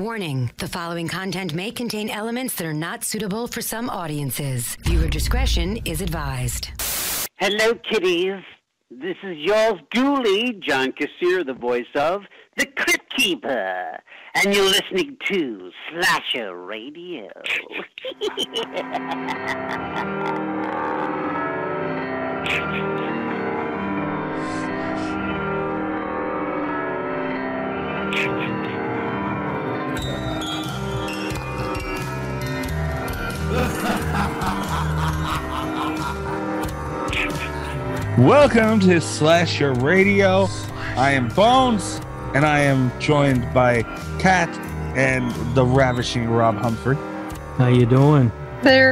Warning, the following content may contain elements that are not suitable for some audiences. Viewer discretion is advised. Hello, kiddies. This is yours duly, John Kassir, the voice of The Crypt Keeper. And you're listening to Slasher Radio. Welcome to Slasher Radio. I am Bones, and I am joined by Kat and the ravishing Rob Humphrey. How you doing? There.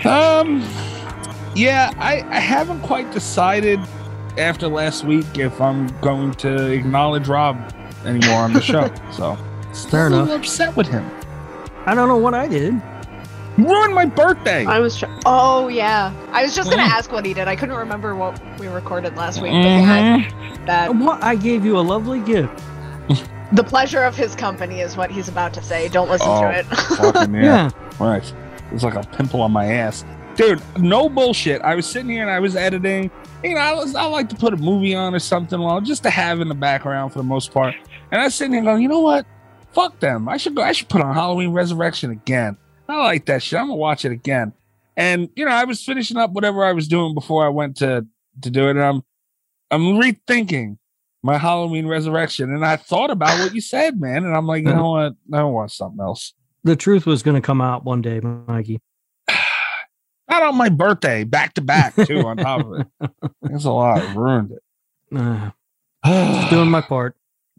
Yeah, I haven't quite decided after last week if I'm going to acknowledge Rob anymore on the show. So, Fair enough. I'm a little upset with him. I don't know what I did. You ruined my birthday. Oh, yeah. I was just going to ask what he did. I couldn't remember what we recorded last week. But yeah, that What? I gave you a lovely gift. the pleasure of his company is what he's about to say. Don't listen to it. Fucking yeah. Right. It's like a pimple on my ass. Dude, no bullshit. I was sitting here and I was editing. You know, I like to put a movie on or something just to have in the background for the most part. And I was sitting here going, you know what? Fuck them. I should put on Halloween Resurrection again. I like that shit. I'm gonna watch it again. And you know, I was finishing up whatever I was doing before I went to do it. And I'm rethinking my Halloween Resurrection. And I thought about what you said, man. And I'm like, you know what? I don't want something else. The truth was going to come out one day, Mikey. Not on my birthday, back to back too. On top of it, that's a lot. I ruined it. Just doing my part.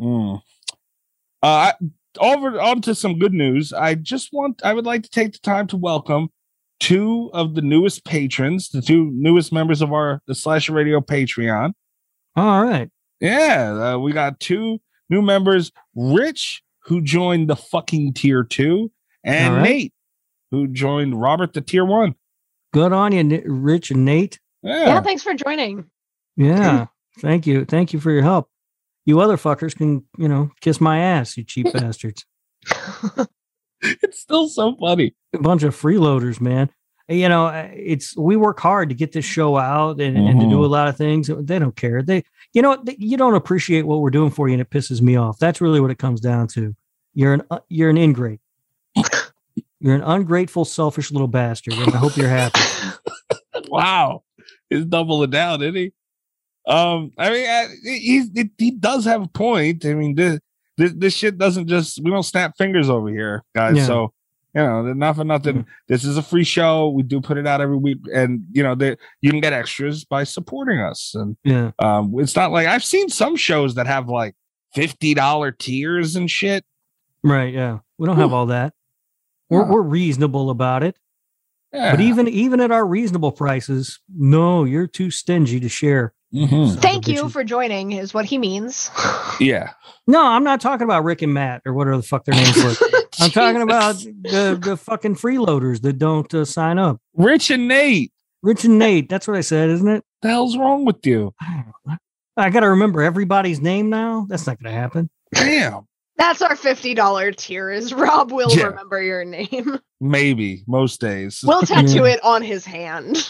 On to some good news. I would like to take the time to welcome two of the newest patrons, the two newest members of the Slasher Radio Patreon. All right. Yeah, we got two new members, Rich, who joined the fucking tier 2, and Nate, who joined Robert, the tier 1. Good on you, Rich and Nate. Yeah, thanks for joining. Yeah, thank you. Thank you for your help. You other fuckers can, kiss my ass, you cheap bastards. It's still so funny. A bunch of freeloaders, man. You know, we work hard to get this show out and to do a lot of things. They don't care. You don't appreciate what we're doing for you, and it pisses me off. That's really what it comes down to. You're an ingrate. You're an ungrateful, selfish little bastard, and I hope you're happy. Wow, he's doubling down, isn't he? I mean, he does have a point. I mean, this shit doesn't we don't snap fingers over here, guys. Yeah. So, not for nothing. Mm-hmm. This is a free show. We do put it out every week, and you can get extras by supporting us. And it's not like I've seen some shows that have like $50 tiers and shit. Right? Yeah, we don't have all that. We're reasonable about it. Yeah. But even at our reasonable prices, no, you're too stingy to share. Mm-hmm. Thank you for joining is what he means. Yeah. No, I'm not talking about Rick and Matt or whatever the fuck their names were. I'm talking about the fucking freeloaders that don't sign up. Rich and Nate. That's what I said, isn't it? The hell's wrong with you? I got to remember everybody's name now. That's not going to happen. Damn. That's our $50 tier is Rob will remember your name. Maybe most days. We'll tattoo it on his hand.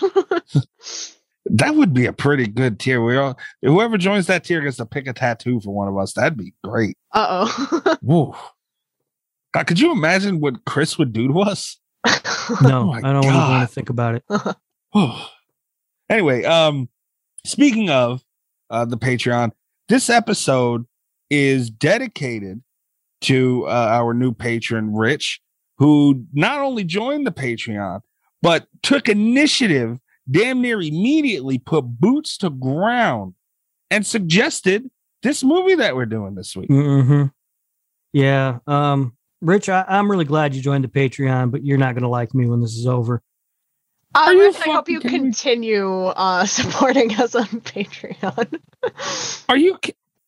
That would be a pretty good tier. Whoever joins that tier gets to pick a tattoo for one of us. That'd be great. Uh-oh. God, could you imagine what Chris would do to us? No, I don't want to think about it. Anyway, speaking of the Patreon, this episode is dedicated to our new patron, Rich, who not only joined the Patreon, but took initiative damn near immediately, put boots to ground, and suggested this movie that we're doing this week. Mm-hmm. Yeah. Rich, I'm really glad you joined the Patreon, but you're not going to like me when this is over. Rich, I hope you continue supporting us on Patreon. Are you...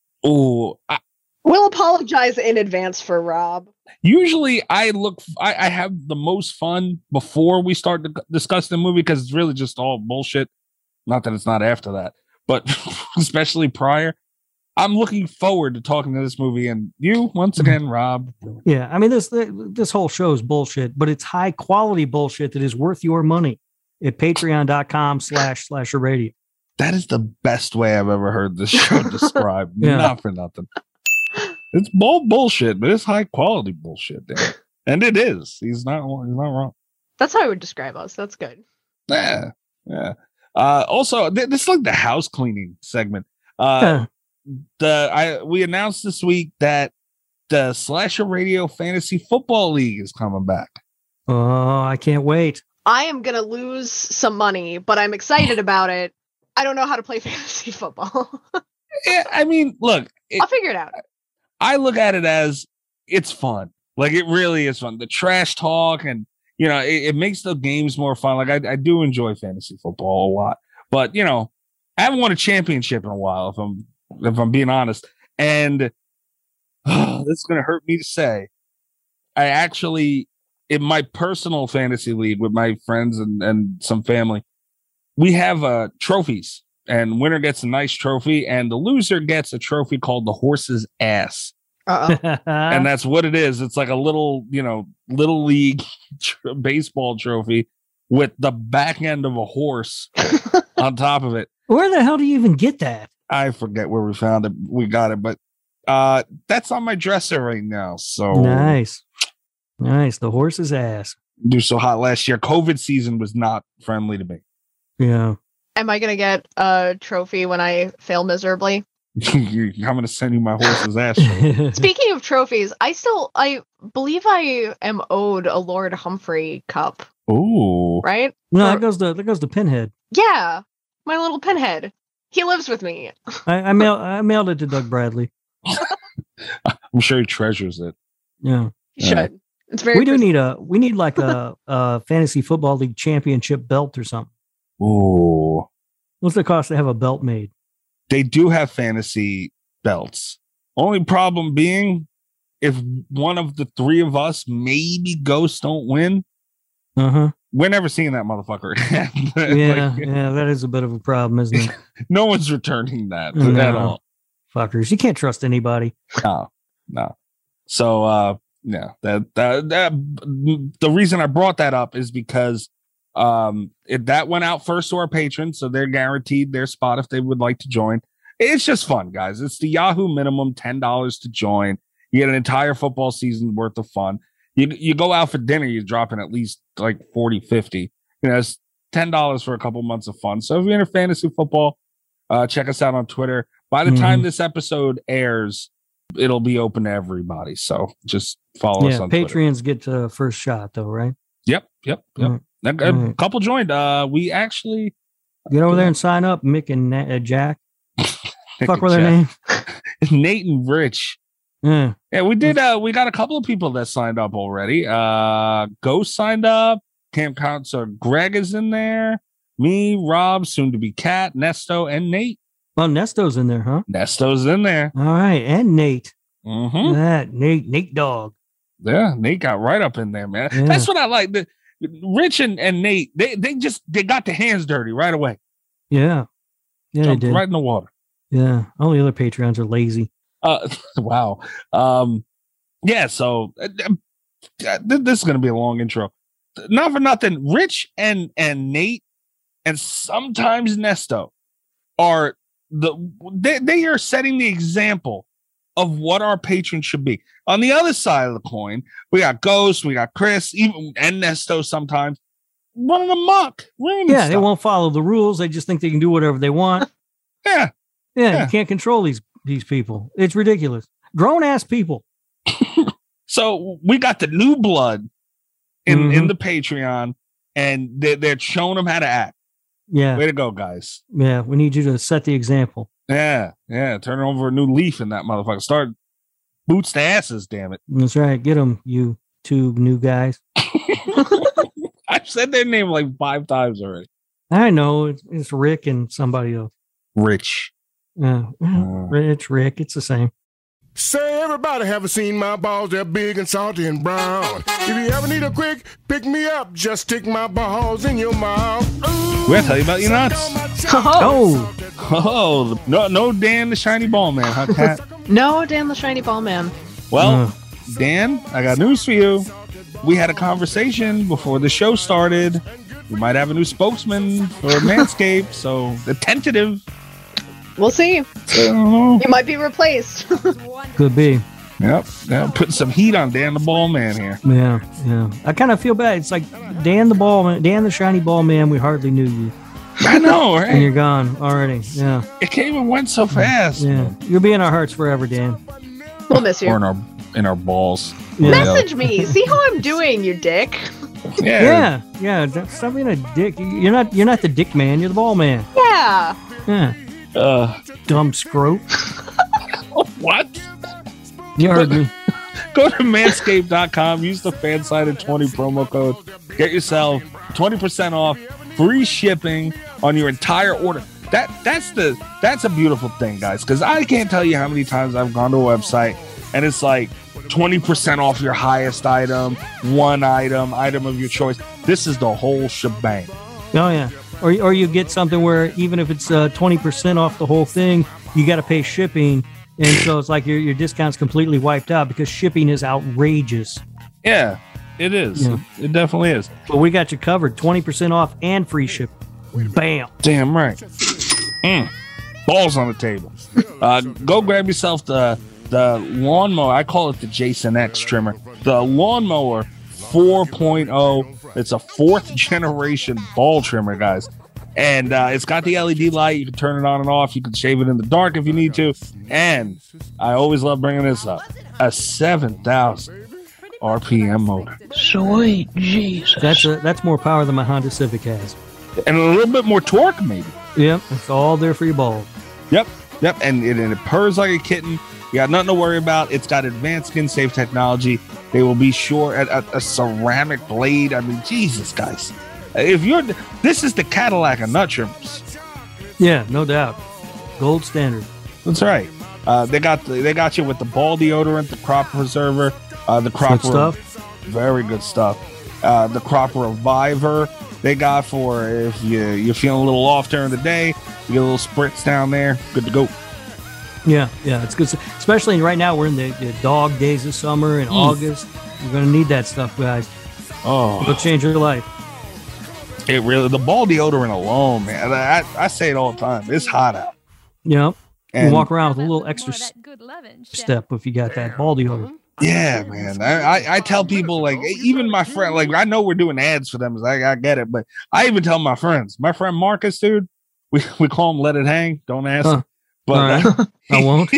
We'll apologize in advance for Rob. Usually I have the most fun before we start to discuss the movie because it's really just all bullshit. Not that it's not after that, but especially prior. I'm looking forward to talking to this movie, and you once again, Rob. Yeah, I mean this whole show is bullshit, but it's high quality bullshit that is worth your money at patreon.com/slasher-radio. That is the best way I've ever heard this show described. Yeah. Not for nothing. It's bullshit, but it's high quality bullshit, damn it. And it is. He's not wrong. That's how I would describe us. That's good. Yeah. Also, this is like the house cleaning segment. We announced this week that the Slasher Radio Fantasy Football League is coming back. Oh, I can't wait. I am going to lose some money, but I'm excited about it. I don't know how to play fantasy football. Yeah, I mean, look. I'll figure it out. I look at it as it's fun. Like, it really is fun. The trash talk and, it makes the games more fun. Like, I do enjoy fantasy football a lot. But, I haven't won a championship in a while, if I'm being honest. And this is going to hurt me to say, I actually, in my personal fantasy league with my friends and some family, we have trophies, and winner gets a nice trophy, and the loser gets a trophy called the horse's ass. And that's what it is. It's like a little league baseball trophy with the back end of a horse on top of it. Where the hell do you even get that? I forget where we found it. We got it, but that's on my dresser right now. So nice. The horse's ass. Do so hot last year. COVID season was not friendly to me. Yeah. Am I going to get a trophy when I fail miserably? I'm going to send you my horse's ass. Speaking of trophies, I believe I am owed a Lord Humphrey cup. Ooh. Right? No, that goes to Pinhead. Yeah. My little Pinhead. He lives with me. I mailed it to Doug Bradley. I'm sure he treasures it. Yeah. He should. It's very we need like a fantasy football league championship belt or something. Ooh. What's the cost to have a belt made? They do have fantasy belts. Only problem being, if one of the three of us, maybe Ghosts, don't win, we're never seeing that motherfucker again. Yeah, that is a bit of a problem, isn't it? No one's returning that at all. Fuckers. You can't trust anybody. No. So, the reason I brought that up is because that went out first to our patrons, so they're guaranteed their spot if they would like to join. It's just fun, guys. It's the Yahoo minimum, $10 to join. You get an entire football season worth of fun. You go out for dinner, you're dropping at least like 40, 50. It's $10 for a couple months of fun. So if you're into fantasy football, check us out on Twitter. By the time this episode airs, it'll be open to everybody. So just follow us on Patreons Twitter. Get first shot though, right? Yep. A couple joined. We actually get over there and sign up. Mick and Jack. Fuck with their name. Nate and Rich. Yeah, we did. We got a couple of people that signed up already. Ghost signed up. Camp Counselor Greg is in there. Me, Rob, soon to be Kat, Nesto, and Nate. Well, Nesto's in there, huh? Nesto's in there. All right, and Nate. Mm-hmm. That Nate Dog. Yeah, Nate got right up in there, man. Yeah. That's what I like. Rich and Nate, they got their hands dirty right away. Yeah, Jumped they did. Right in the water. Yeah, all the other Patreons are lazy. Wow. Yeah. So this is gonna be a long intro. Not for nothing. Rich and Nate and sometimes Nesto are they are setting the example of what our patrons should be. On the other side of the coin, we got Ghost, we got Chris, even and Nesto sometimes running amok. Yeah, they won't follow the rules. They just think they can do whatever they want. Yeah. You can't control these people. It's ridiculous. Grown ass people. So we got the new blood in the Patreon, and they're showing them how to act. Yeah. Way to go, guys. Yeah, we need you to set the example. Yeah. Turn over a new leaf in that motherfucker. Start boots to asses, damn it. That's right. Get them, you two new guys. I've said their name like 5 times already. I know. It's Rick and somebody else. Rich. Rick. It's the same. Say everybody haven't seen my balls, they're big and salty and brown. If you ever need a quick pick me up, just stick my balls in your mouth. Ooh, We're gonna tell you about your nuts. Oh, no Dan the Shiny Ball Man, huh, Kat? No, Dan the Shiny Ball Man. Well, Dan, I got news for you. We had a conversation before the show started. We might have a new spokesman for Manscaped, so the tentative. We'll see. You might be replaced. Could be. Yep. Putting some heat on Dan the Ball Man here. Yeah. I kind of feel bad. It's like Dan the Shiny Ball Man. We hardly knew you. I know, right? And you're gone already. Yeah. It came and went so fast. Yeah. You'll be in our hearts forever, Dan. We'll miss you. Or in our balls. Yeah. Message me. See how I'm doing, you dick. Yeah. Stop being a dick. You're not the dick man. You're the ball man. Yeah. Yeah. Dumb scrote. What? You heard me. Go to manscaped.com. Use the FanSided20 promo code. Get yourself 20% off, free shipping on your entire order. That's a beautiful thing, guys, because I can't tell you how many times I've gone to a website and it's like 20% off your highest item, one item of your choice. This is the whole shebang. Oh yeah. Or you get something where even if it's 20% off the whole thing, you got to pay shipping, and so it's like your discount's completely wiped out because shipping is outrageous. Yeah, it is. Yeah. It definitely is. But we got you covered, 20% off and free shipping. Bam. Damn right. Balls on the table. Go grab yourself the lawnmower. I call it the Jason X trimmer. The lawnmower 4.0. It's a 4th generation ball trimmer, guys. And it's got the LED light. You can turn it on and off. You can shave it in the dark if you need to. And I always love bringing this up. A 7,000 RPM motor. Sweet Jesus. That's more power than my Honda Civic has. And a little bit more torque, maybe. Yep. It's all there for your ball. Yep. And it purrs like a kitten. You got nothing to worry about. It's got advanced skin-safe technology. They will be sure at a ceramic blade. I mean, Jesus, guys. This is the Cadillac of nut trimmers. Yeah, no doubt. Gold standard. That's right. They got you with the ball deodorant, the crop preserver, the crop stuff. Very good stuff. The crop reviver they got for if you're feeling a little off during the day. You get a little spritz down there. Good to go. Yeah, it's good. Especially right now, we're in the dog days of summer in August. You're going to need that stuff, guys. Oh, it'll change your life. It really, the ball deodorant alone, man. I say it all the time. It's hot out. Yeah, you walk around with a little extra step if you got that ball deodorant. Yeah, man. I tell people, like, even my friend, like, I know we're doing ads for them. I get it, but I even tell my friends. My friend Marcus, dude, we call him Let It Hang. Don't ask him. But I won't.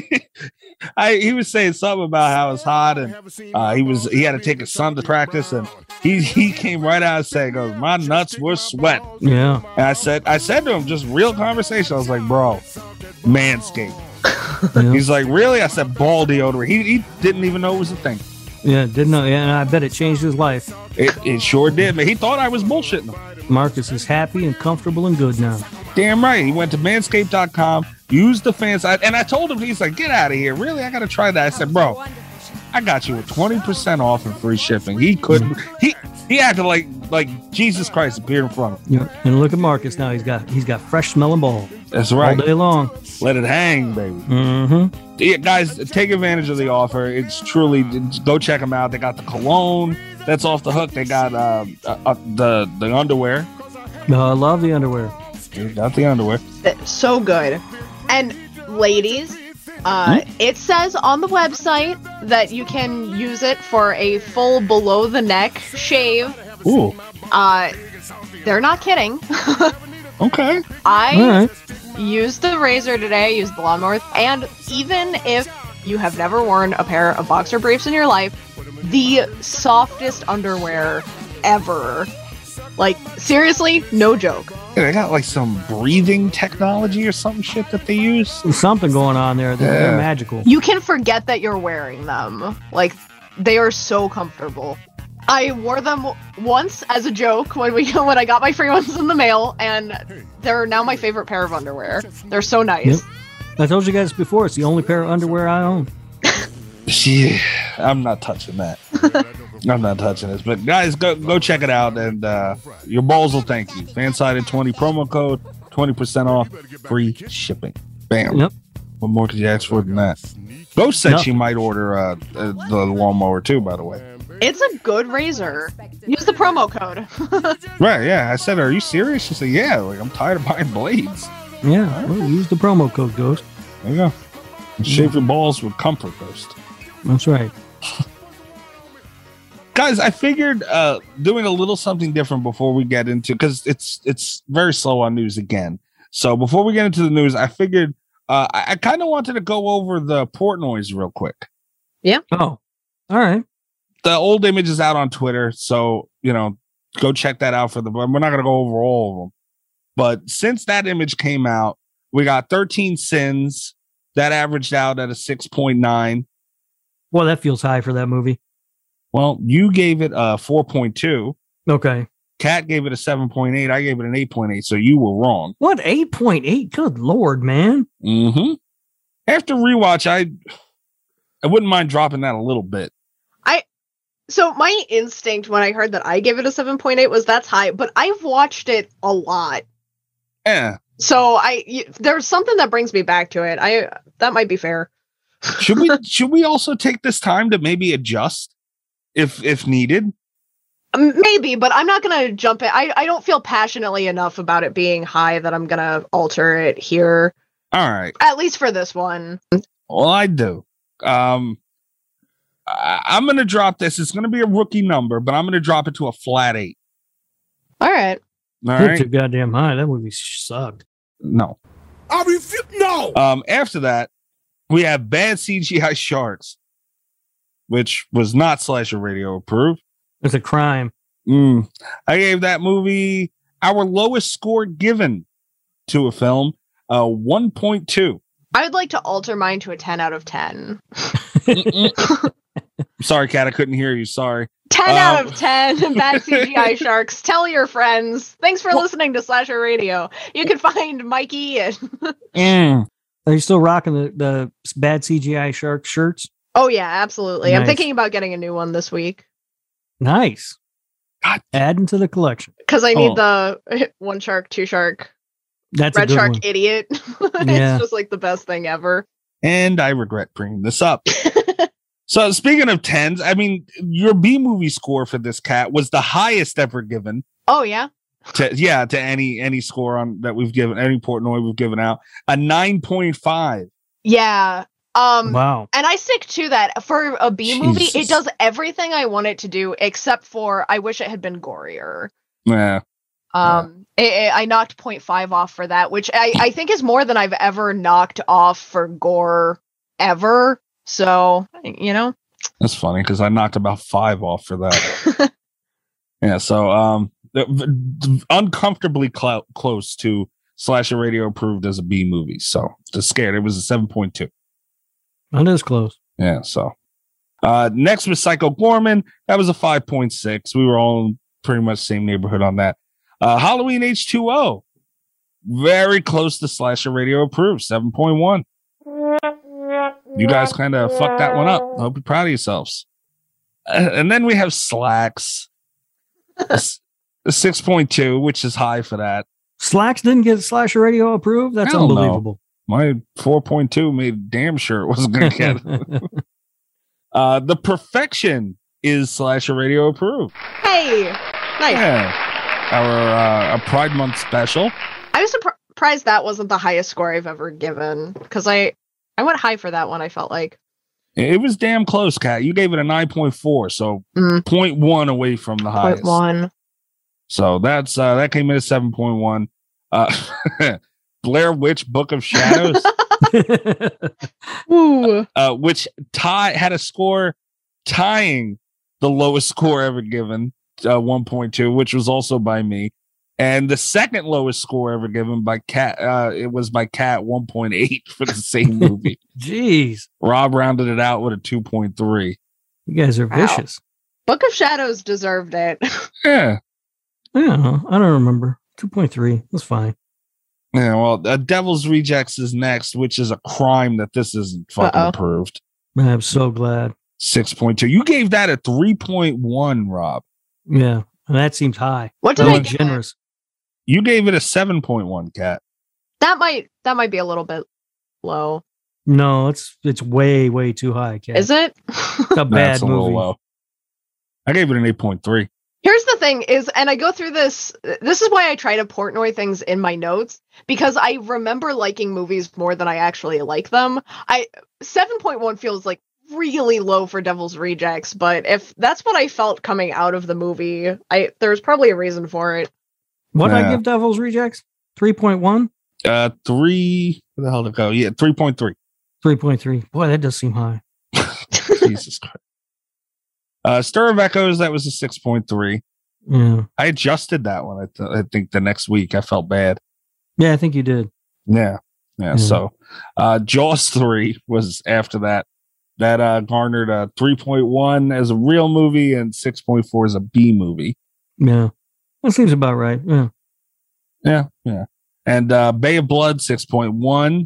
He was saying something about how it's hot, and he had to take his son to practice, and he came right out and said, "Goes, my nuts were sweat." Yeah. And I said to him, just real conversation. I was like, "Bro, Manscaped." Yeah. He's like, "Really?" I said, "Ball deodorant." He didn't even know it was a thing. Yeah, didn't know. Yeah, and I bet it changed his life. It sure did, man. He thought I was bullshitting him. Marcus is happy and comfortable and good now. Damn right. He went to manscaped.com, used the fans, and I told him, he's like, "Get out of here. Really? I got to try that." I said, "Bro, I got you with 20% off and free shipping." He couldn't. He acted like Jesus Christ appeared in front of him. Yeah. And look at Marcus now. He's got fresh smelling ball. That's right. All day long. Let it hang, baby. Mm-hmm. Yeah, guys, take advantage of the offer. It's truly, go check them out. They got the cologne that's off the hook. They got the underwear. I love the underwear. You got the underwear. It's so good. And ladies, it says on the website that you can use it for a full below the neck shave. Ooh. They're not kidding. Okay. I used the razor today. I used the lawnmower. And even if you have never worn a pair of boxer briefs in your life, the softest underwear ever. Like, seriously, no joke. Yeah, they got like some breathing technology or some shit that they use. There's something going on there. They're magical. You can forget that you're wearing them. Like, they are so comfortable. I wore them once as a joke when I got my free ones in the mail, and they're now my favorite pair of underwear. They're so nice. Yep. I told you guys before, it's the only pair of underwear I own. Yeah, I'm not touching that. I'm not touching this. But guys, go check it out, and your balls will thank you. Fansided 20 promo code, 20% off, free shipping. Bam. Yep. What more could you ask for than that? Ghost said she might order the lawnmower too, by the way. It's a good razor. Use the promo code. Right, yeah. I said, are you serious? She said, yeah, like I'm tired of buying blades. Yeah, well, use the promo code Ghost. There you go. And shave your balls with Comfort Ghost. That's right. Guys, I figured doing a little something different before we get into, because it's very slow on news again. So before we get into the news, I figured I kind of wanted to go over the Portnoys real quick. Yeah. Oh, all right. The old image is out on Twitter, so go check that out for the. We're not going to go over all of them, but since that image came out, we got 13 Sins that averaged out at a 6.9. Well, that feels high for that movie. Well, you gave it a 4.2. Okay. Kat gave it a 7.8. I gave it an 8.8. So you were wrong. What 8.8? Good Lord, man. Mm-hmm. After rewatch, I wouldn't mind dropping that a little bit. So my instinct when I heard that I gave it a 7.8 was that's high, but I've watched it a lot. Yeah. So there's something that brings me back to it. That might be fair. Should we also take this time to maybe adjust if needed? Maybe, but I'm not going to jump in. I don't feel passionately enough about it being high that I'm going to alter it here. All right. At least for this one. Well, I do. I'm going to drop this. It's going to be a rookie number, but I'm going to drop it to a flat 8. All right. All That's right. too goddamn high. That movie sucked. No. I refuse. No. After that, we have Bad CGI Sharks, which was not Slasher Radio approved. It's a crime. I gave that movie our lowest score given to a film, 1.2. I would like to alter mine to a 10 out of 10. Sorry, Kat, I couldn't hear you. Sorry. 10 out of 10. Bad CGI Sharks. Tell your friends. Thanks for listening to Slasher Radio. You can find Mikey and... Are you still rocking the Bad CGI Shark shirts? Oh, yeah, absolutely. Nice. I'm thinking about getting a new one this week. Nice. God. Adding to the collection. Because I need the one shark, two shark, That's red a good shark one. idiot. Yeah. It's just like the best thing ever. And I regret bringing this up. So speaking of 10s, I mean, your B movie score for this, Cat, was the highest ever given. Oh, yeah? To any score on that we've given, any Portnoy we've given out, a 9.5. Yeah. Wow. And I stick to that. For a B movie, Jesus. it does everything I want it to do, except for I wish it had been gorier. Yeah. I knocked 0.5 off for that, which I think is more than I've ever knocked off for gore ever. So, That's funny because I knocked about 5 off for that. Yeah. So, uncomfortably close to Slasher Radio approved as a B movie. So, just scared. It was a 7.2. That is close. Yeah. So, next was Psycho Gorman. That was a 5.6. We were all in pretty much the same neighborhood on that. Halloween H2O. Very close to Slasher Radio approved, 7.1. You guys kind of fucked that one up. I hope you're proud of yourselves. And then we have Slacks. A 6.2, which is high for that. Slacks didn't get Slasher Radio approved? That's Hell no. unbelievable. My 4.2 made damn sure it wasn't going to get it. The Perfection is Slasher Radio approved. Hey, nice. Yeah. Our Pride Month special. I was surprised that wasn't the highest score I've ever given, because I went high for that one, I felt like. It was damn close, Kat. You gave it a 9.4, so 0.1 away from the highest. 0.1. So that's that came in at 7.1. Blair Witch Book of Shadows, Ooh. which had a score tying the lowest score ever given, 1.2, which was also by me. And the second lowest score ever given by Kat, it was by Kat, 1.8 for the same movie. Jeez. Rob rounded it out with a 2.3. You guys are vicious. Book of Shadows deserved it. Yeah. I don't remember. 2.3. That's fine. Yeah, well, Devil's Rejects is next, which is a crime that this isn't fucking approved. I'm so glad. 6.2. You gave that a 3.1, Rob. Yeah, and that seems high. What did That I was give generous. You gave it a 7.1, Kat. That might be a little bit low. No, it's way too high, Kat. Is it? It's a bad That's a little movie. low. I gave it an 8.3. Here's the thing is, and I go through this is why I try to Portnoy things in my notes, because I remember liking movies more than I actually like them. 7.1 feels like really low for Devil's Rejects, but if that's what I felt coming out of the movie, there's probably a reason for it. What did I Yeah. give Devil's Rejects? 3.1? 3. Where the hell did it go? Yeah, 3.3. 3.3. Boy, that does seem high. Jesus Christ. Stir of Echoes, that was a 6.3. Yeah. I adjusted that one. I think the next week I felt bad. Yeah, I think you did. Yeah. Yeah. So, Jaws 3 was after that. That garnered a 3.1 as a real movie and 6.4 as a B movie. Yeah. That seems about right. Yeah. Yeah. And Bay of Blood 6.1.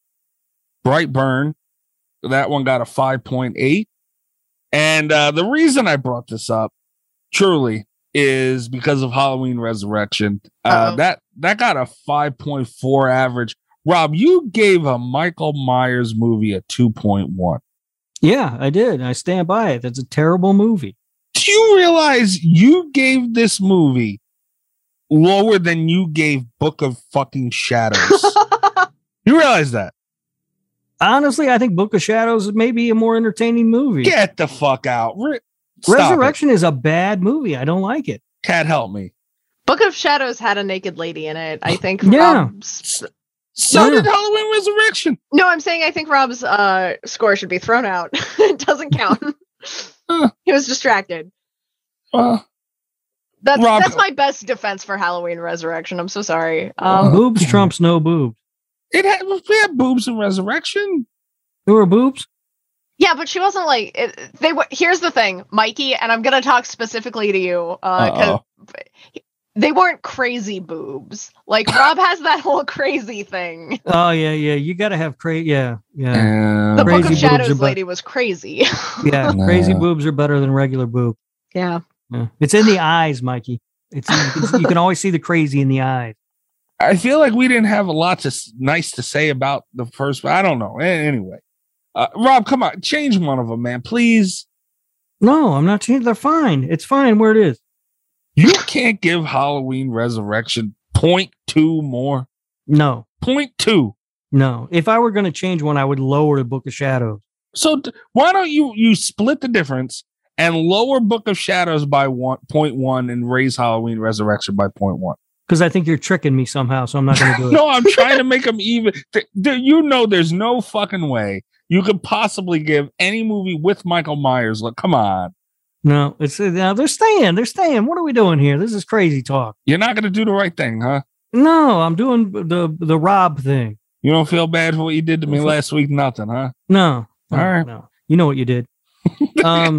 Brightburn, that one got a 5.8. And the reason I brought this up, truly, is because of Halloween Resurrection. That got a 5.4 average. Rob, you gave a Michael Myers movie a 2.1. Yeah, I did. I stand by it. That's a terrible movie. Do you realize you gave this movie lower than you gave Book of fucking Shadows? You realize that? Honestly, I think Book of Shadows may be a more entertaining movie. Get the fuck out. Stop Resurrection is a bad movie. I don't like it. Cat, help me. Book of Shadows had a naked lady in it. I think Yeah. Rob's... So Yeah. did Halloween Resurrection. No, I'm saying I think Rob's score should be thrown out. It doesn't count. He was distracted. Rob- That's my best defense for Halloween Resurrection. I'm so sorry. Boobs trumps no boobs. we had boobs in Resurrection. There were boobs? Yeah, but she wasn't like they were. Here's the thing, Mikey, and I'm gonna talk specifically to you because they weren't crazy boobs. Like Rob has that whole crazy thing. Oh, yeah. You got to have crazy. Yeah. The Crazy Book of boobs Shadows are lady was crazy. Yeah. Nah. Crazy boobs are better than regular boob. Yeah. Yeah. It's in the eyes, Mikey. It's you can always see the crazy in the eyes. I feel like we didn't have a lot nice to say about the first, but I don't know. Anyway, Rob, come on, change one of them, man, please. No, I'm not changing. They're fine. It's fine where it is. You can't give Halloween Resurrection 0.2 more. No. 0.2. No. If I were going to change one, I would lower the Book of Shadows. So why don't you split the difference and lower Book of Shadows by 0.1 and raise Halloween Resurrection by 0.1? Because I think you're tricking me somehow, so I'm not going to do it. No, I'm trying to make them even. You know, there's no fucking way you could possibly give any movie with Michael Myers. Look, come on. No, it's they're staying. They're staying. What are we doing here? This is crazy talk. You're not going to do the right thing, huh? No, I'm doing the Rob thing. You don't feel bad for what you did to me last week? Nothing, huh? No. All right. No. You know what you did. Now-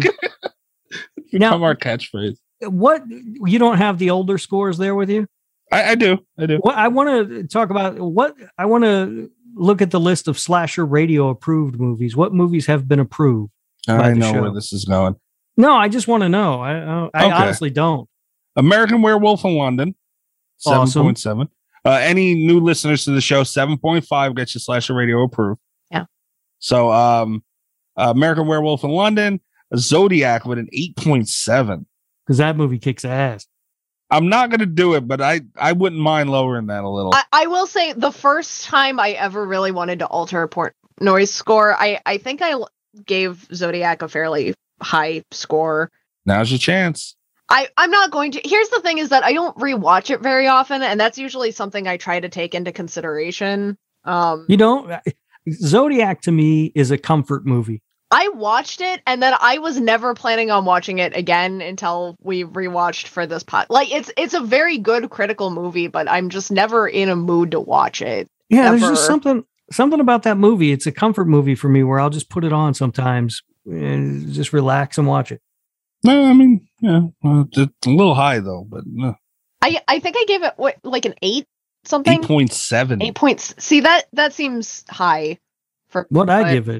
Become our catchphrase. What, you don't have the older scores there with you? I do. What I want to talk about, I want to look at the list of Slasher Radio approved movies. What movies have been approved? I the know show. where this is going. No, I just want to know. I Okay. honestly don't. American Werewolf in London, Awesome. 7.7. Any new listeners to the show, 7.5 gets you Slasher Radio approved. Yeah. So, American Werewolf in London, Zodiac with an 8.7. Because that movie kicks ass. I'm not going to do it, but I wouldn't mind lowering that a little. I will say the first time I ever really wanted to alter a Portnoy's score, I think I gave Zodiac a fairly high score. Now's your chance. I'm not going to. Here's the thing is that I don't rewatch it very often, and that's usually something I try to take into consideration. You don't. Zodiac to me is a comfort movie. I watched it, and then I was never planning on watching it again until we rewatched for this pod. Like, it's a very good critical movie, but I'm just never in a mood to watch it. Yeah, there's ever. just something about that movie. It's a comfort movie for me where I'll just put it on sometimes and just relax and watch it. No, I mean, yeah, well, it's a little high though, but no. I think I gave it like an 8 something. 8.7. 8 points. See, that seems high for What I but give it.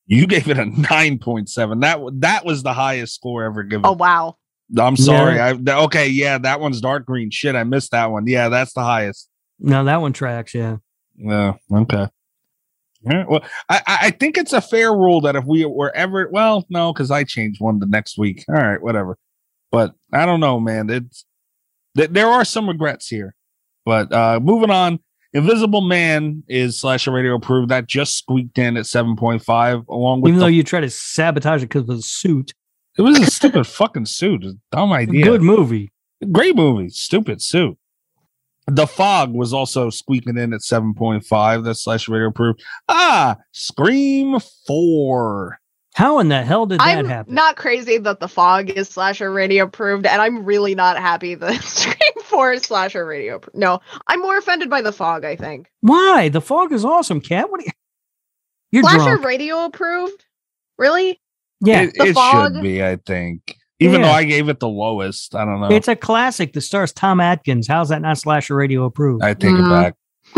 You gave it a 9.7. That was the highest score ever given. Oh wow. I'm sorry. Yeah. Okay, yeah, that one's dark green. Shit, I missed that one. Yeah, that's the highest. No, that one tracks. Yeah. Yeah. Okay. Yeah, well, I think it's a fair rule that if we were ever, well, no, because I changed one the next week. All right, whatever. But I don't know, man. There are some regrets here. But moving on, Invisible Man is Slasher Radio approved. That just squeaked in at 7.5, along with Even though you try to sabotage it because of the suit. it was a stupid fucking suit. A dumb idea. Good movie. Great movie. Stupid suit. The Fog was also squeaking in at 7.5. That's Slasher Radio approved. Scream 4. How in the hell did that I'm happen? not crazy that The Fog is Slasher Radio approved, and I'm really not happy that Scream 4 is Slasher Radio approved. No, I'm more offended by The Fog, I think. Why? The Fog is awesome, Kat. What are you? You're Slasher drunk. Radio approved? Really? Yeah. It Fog? should be, I think. Even Yeah. though I gave it the lowest. I don't know. It's a classic that stars Tom Atkins. How's that not Slasher Radio approved? I take it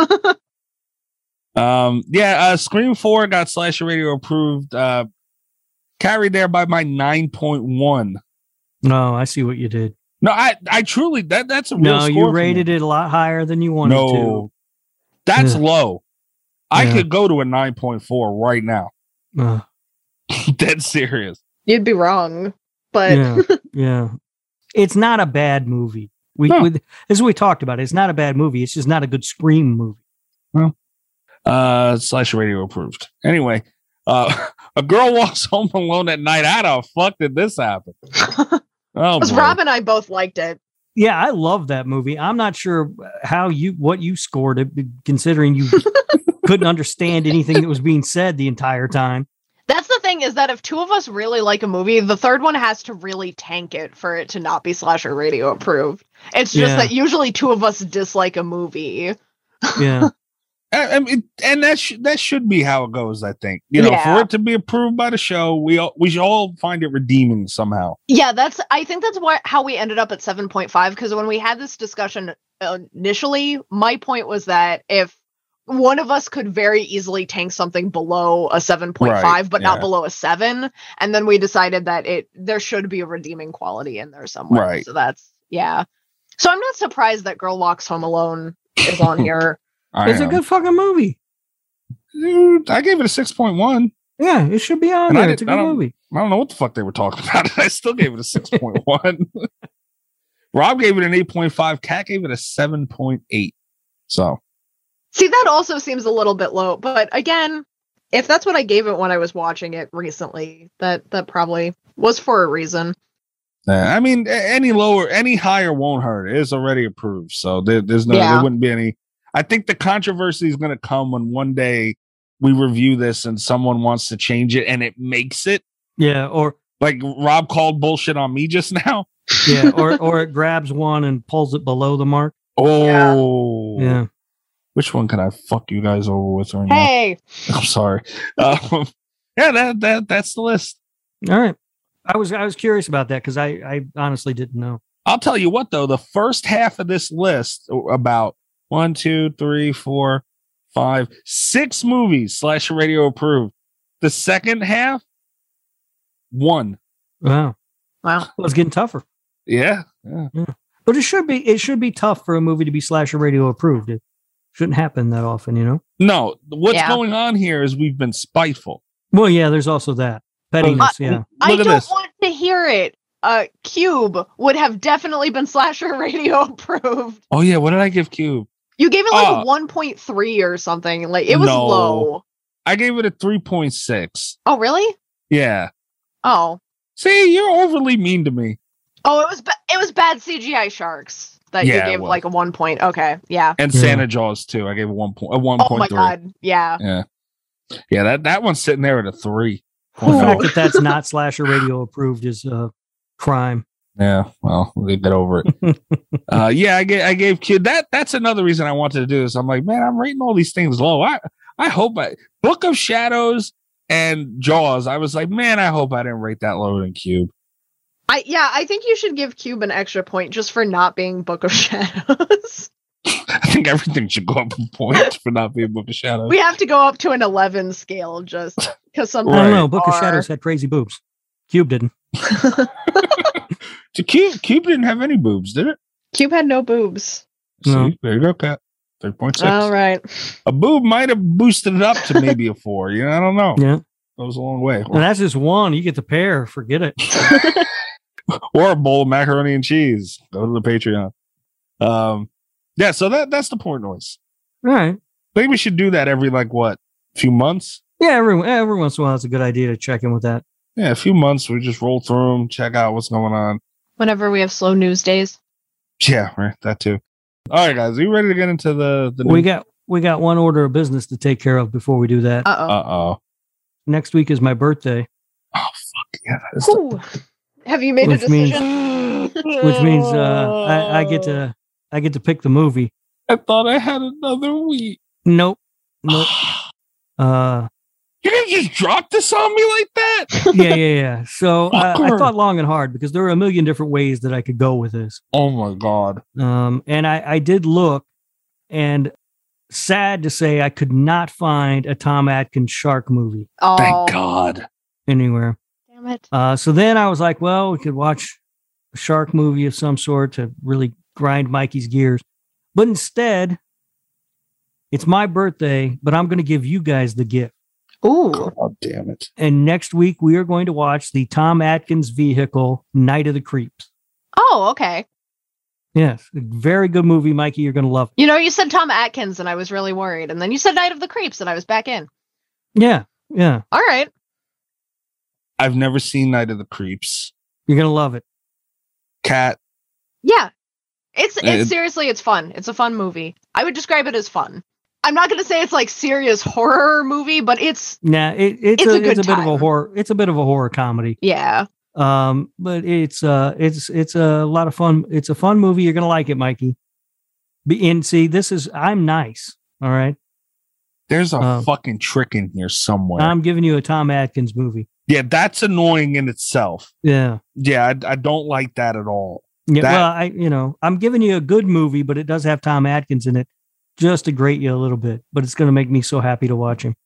back. Scream 4 got Slasher Radio approved. Carried there by my 9.1. No, I see what you did. No, I truly that's a real No, score. you for rated me. it a lot higher than you wanted No, that's Yeah. low. I Yeah. could go to a 9.4 right now. to. Dead serious. You'd be wrong, but Yeah. It's not a bad movie. No. As we talked about, it's not a bad movie. It's just not a good Scream movie. Slasher Radio approved. Anyway, a girl walks home alone at night. How the fuck did this happen? Oh, because boy. Rob and I both liked it. Yeah, I love that movie. I'm not sure what you scored it, considering you couldn't understand anything that was being said the entire time. That's the thing, is that if two of us really like a movie, the third one has to really tank it for it to not be Slasher Radio approved. It's just Yeah. that usually two of us dislike a movie. Yeah. I mean, and that should be how it goes. I think, you know, Yeah. for it to be approved by the show, we should all find it redeeming somehow. Yeah, I think that's how we ended up at 7.5, because when we had this discussion initially, my point was that if one of us could very easily tank something below a 7.5, Right, but not yeah. below a 7, and then we decided that there should be a redeeming quality in there somewhere. Right. So yeah. So I'm not surprised that Girl Walks Home Alone is on here. It's a good fucking movie. Dude, I gave it a 6.1. Yeah, it should be on And there. It's a good movie. I don't know what the fuck they were talking about. I still gave it a 6.1. Rob gave it an 8.5. Kat gave it a 7.8. So See, that also seems a little bit low, but again, if that's what I gave it when I was watching it recently, that probably was for a reason. I mean, any higher won't hurt. It is already approved. So there wouldn't be any. I think the controversy is going to come when one day we review this and someone wants to change it and it makes it. Yeah, or Like Rob called bullshit on me just now. yeah, or it grabs one and pulls it below the mark. Oh, Yeah. Which one can I fuck you guys over with right now? Hey, I'm sorry. Yeah, that's the list. All right. I was curious about that because I honestly didn't know. I'll tell you what, though, the first half of this list, about 1, 2, 3, 4, 5, 6 movies Slasher Radio approved. The second half, 1. Wow. wow. Well, it's getting tougher. Yeah. But it should be tough for a movie to be Slasher Radio approved. It shouldn't happen that often, you know? No, what's Yeah. going on here is we've been spiteful. Well, yeah, there's also that. Pettiness, yeah. I Look at don't this. want to hear it. Cube would have definitely been Slasher Radio approved. Oh, yeah. What did I give Cube? You gave it like Oh. a 1.3 or something. Like it was No. low. I gave it a 3.6. Oh, really? Yeah. Oh. See, you're overly mean to me. Oh, it was bad CGI sharks that Yeah, you it gave was. like a 1 point. Okay, yeah. And Yeah. Santa Jaws, too. I gave it 1.3. Oh my god, yeah. Yeah. Yeah, that one's sitting there at a 3. The Oh, fact no. that that's not Slasher Radio approved is a crime. Yeah, well, we'll get over it. Yeah, I gave Cube. That's another reason I wanted to do this. I'm like, man, I'm rating all these things low. I hope Book of Shadows and Jaws. I was like, man, I hope I didn't rate that lower than Cube. I think you should give Cube an extra point just for not being Book of Shadows. I think everything should go up a point for not being Book of Shadows. We have to go up to an 11 scale just Because some I don't know. people Book of are. Shadows had crazy boobs. Cube didn't. So Cube didn't have any boobs, did it? Cube had no boobs. No. See, there you go, Cat. 3.6. All right. A boob might have boosted it up to maybe a 4. You know, I don't know. Yeah. Goes a long way. And that's just one. You get the pair. Forget it. Or a bowl of macaroni and cheese. Go to the Patreon. Yeah, so that's the porn noise. All right. I think we should do that every few months. Yeah, every once in a while, it's a good idea to check in with that. Yeah, a few months. We just roll through them, check out what's going on. Whenever we have slow news days. Yeah, right. That too. All right, guys, are you ready to get into the We got one order of business to take care of before we do that. Uh-oh. Next week is my birthday. Oh fuck yeah! Ooh. Have you made a Which means- decision? Which means I get to pick the movie. I thought I had another week. Nope. You're gonna just drop this on me like that? Yeah. So I Fucker. thought long and hard because there were a million different ways that I could go with this. Oh my god! And I did look, and sad to say, I could not find a Tom Atkins shark movie Oh, Thank God. anywhere. damn it. So then I was like, well, we could watch a shark movie of some sort to really grind Mikey's gears. But instead, it's my birthday, but I'm going to give you guys the gift. Ooh. God damn it! And next week, we are going to watch the Tom Atkins vehicle, Night of the Creeps. Oh, okay. Yes, a very good movie, Mikey. You're going to love it. You know, you said Tom Atkins, and I was really worried. And then you said Night of the Creeps, and I was back in. Yeah. All right. I've never seen Night of the Creeps. You're going to love it. Cat. Yeah. It's It- seriously, it's fun. It's a fun movie. I would describe it as fun. I'm not going to say it's like serious horror movie, but it's, Nah, it's a a good bit of a time. horror. It's a bit of a horror comedy. yeah. But it's a lot of fun. It's a fun movie. You're gonna like it, Mikey. And see, I'm nice. All right. There's a fucking trick in here somewhere. I'm giving you a Tom Atkins movie. Yeah, that's annoying in itself. Yeah. Yeah, I don't like that at all. Yeah. That- Well, I'm giving you a good movie, but it does have Tom Atkins in it just to grate you a little bit. But it's gonna make me so happy to watch him.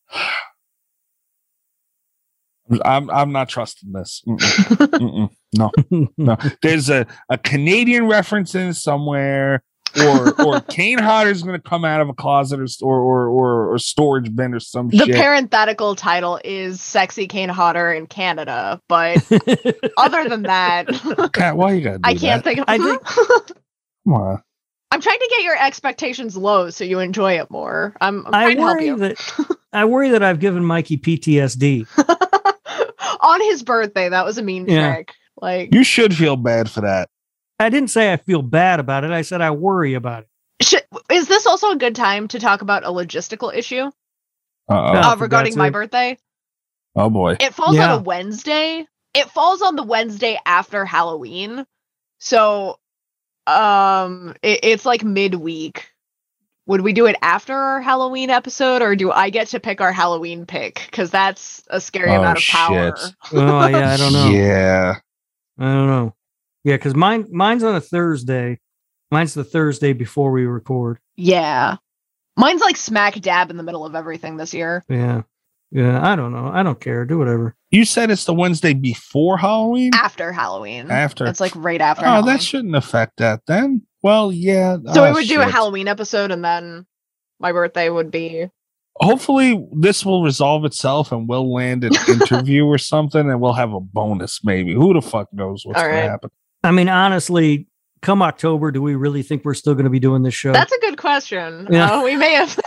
I'm not trusting this. Mm-mm. Mm-mm. No. There's a Canadian reference in somewhere, or Kane Hodder's going to come out of a closet or storage bin or some The shit. parenthetical title is Sexy Kane Hodder in Canada, but other than that, Cat, why you got to do I can't that? think of I think- Come on. I'm trying to get your expectations low so you enjoy it more. I'm I trying to help worry you. I worry that I've given Mikey PTSD. On his birthday, that was a mean Yeah. trick. Like, You should feel bad for that. I didn't say I feel bad about it. I said I worry about it. is this also a good time to talk about a logistical issue Uh-oh. Yeah. for regarding God's my sake. birthday? Oh, boy. It falls Yeah. on a Wednesday. It falls on the Wednesday after Halloween. So, it's like midweek. Would we do it after our Halloween episode, or do I get to pick our Halloween pick? Because that's a scary Oh, amount of power. shit. Oh yeah, I don't know. Yeah. I don't know. Yeah, because mine's on a Thursday. Mine's the Thursday before we record. Yeah. Mine's like smack dab in the middle of everything this year. Yeah. Yeah, I don't know. I don't care. Do whatever. You said it's the Wednesday before Halloween? After Halloween. After. It's like right after Oh, Halloween. that shouldn't affect that then. Well, yeah. So oh, we would do a shit. Halloween episode, and then my birthday would be. Hopefully this will resolve itself and we'll land an interview or something and we'll have a bonus maybe. Who the fuck knows what's All going to right. happen? I mean, honestly, come October, do we really think we're still going to be doing this show? That's a good question. Yeah. We may have.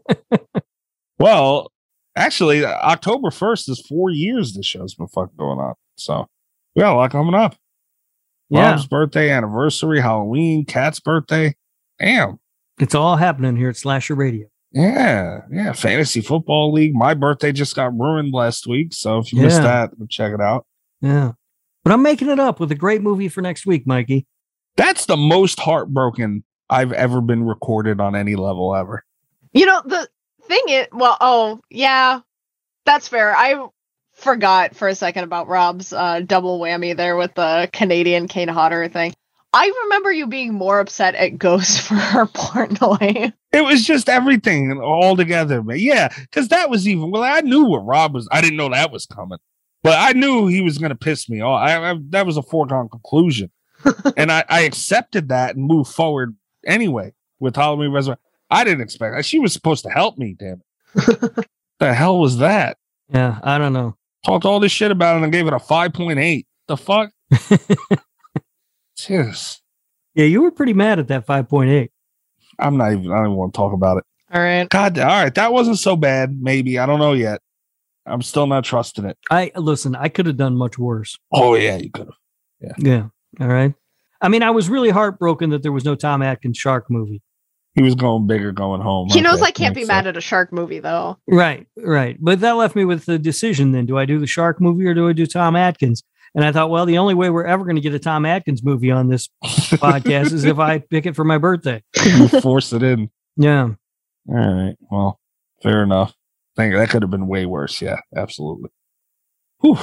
Well, actually, October 1st is 4 years this show's been fucking going on. So we got a lot coming up. Yeah. Rob's birthday, anniversary, Halloween, Cat's birthday. Damn. It's all happening here at Slasher Radio. Yeah. Yeah. Fantasy Football League. My birthday just got ruined last week. So if you missed Yeah. that, go check it out. Yeah. But I'm making it up with a great movie for next week, Mikey. That's the most heartbroken I've ever been recorded on any level ever. You know, the thing is, yeah, that's fair. I forgot for a second about Rob's double whammy there with the Canadian Kane Hodder thing. I remember you being more upset at Ghost for her Portnoy. It was just everything all together, man. Yeah, because that was even. Well, I knew what Rob was. I didn't know that was coming, but I knew he was going to piss me off. That was a foregone conclusion, and I accepted that and moved forward anyway with Halloween Resurrection. I didn't expect that. She was supposed to help me. Damn it! The hell was that? Yeah, I don't know. Talked all this shit about it and gave it a 5.8. The fuck? Jeez. Yeah, you were pretty mad at that 5.8. I don't even want to talk about it. All right. God, all right. That wasn't so bad. Maybe. I don't know yet. I'm still not trusting it. I could have done much worse. Oh, yeah, you could have. Yeah. All right. I mean, I was really heartbroken that there was no Tom Atkins shark movie. He was going bigger going home. He knows I can't be mad at a shark movie, though. Right. But that left me with the decision then. Do I do the shark movie or do I do Tom Atkins? And I thought, well, the only way we're ever going to get a Tom Atkins movie on this podcast is if I pick it for my birthday. You force it in. Yeah. All right. Well, fair enough. That could have been way worse. Yeah, absolutely. Whew.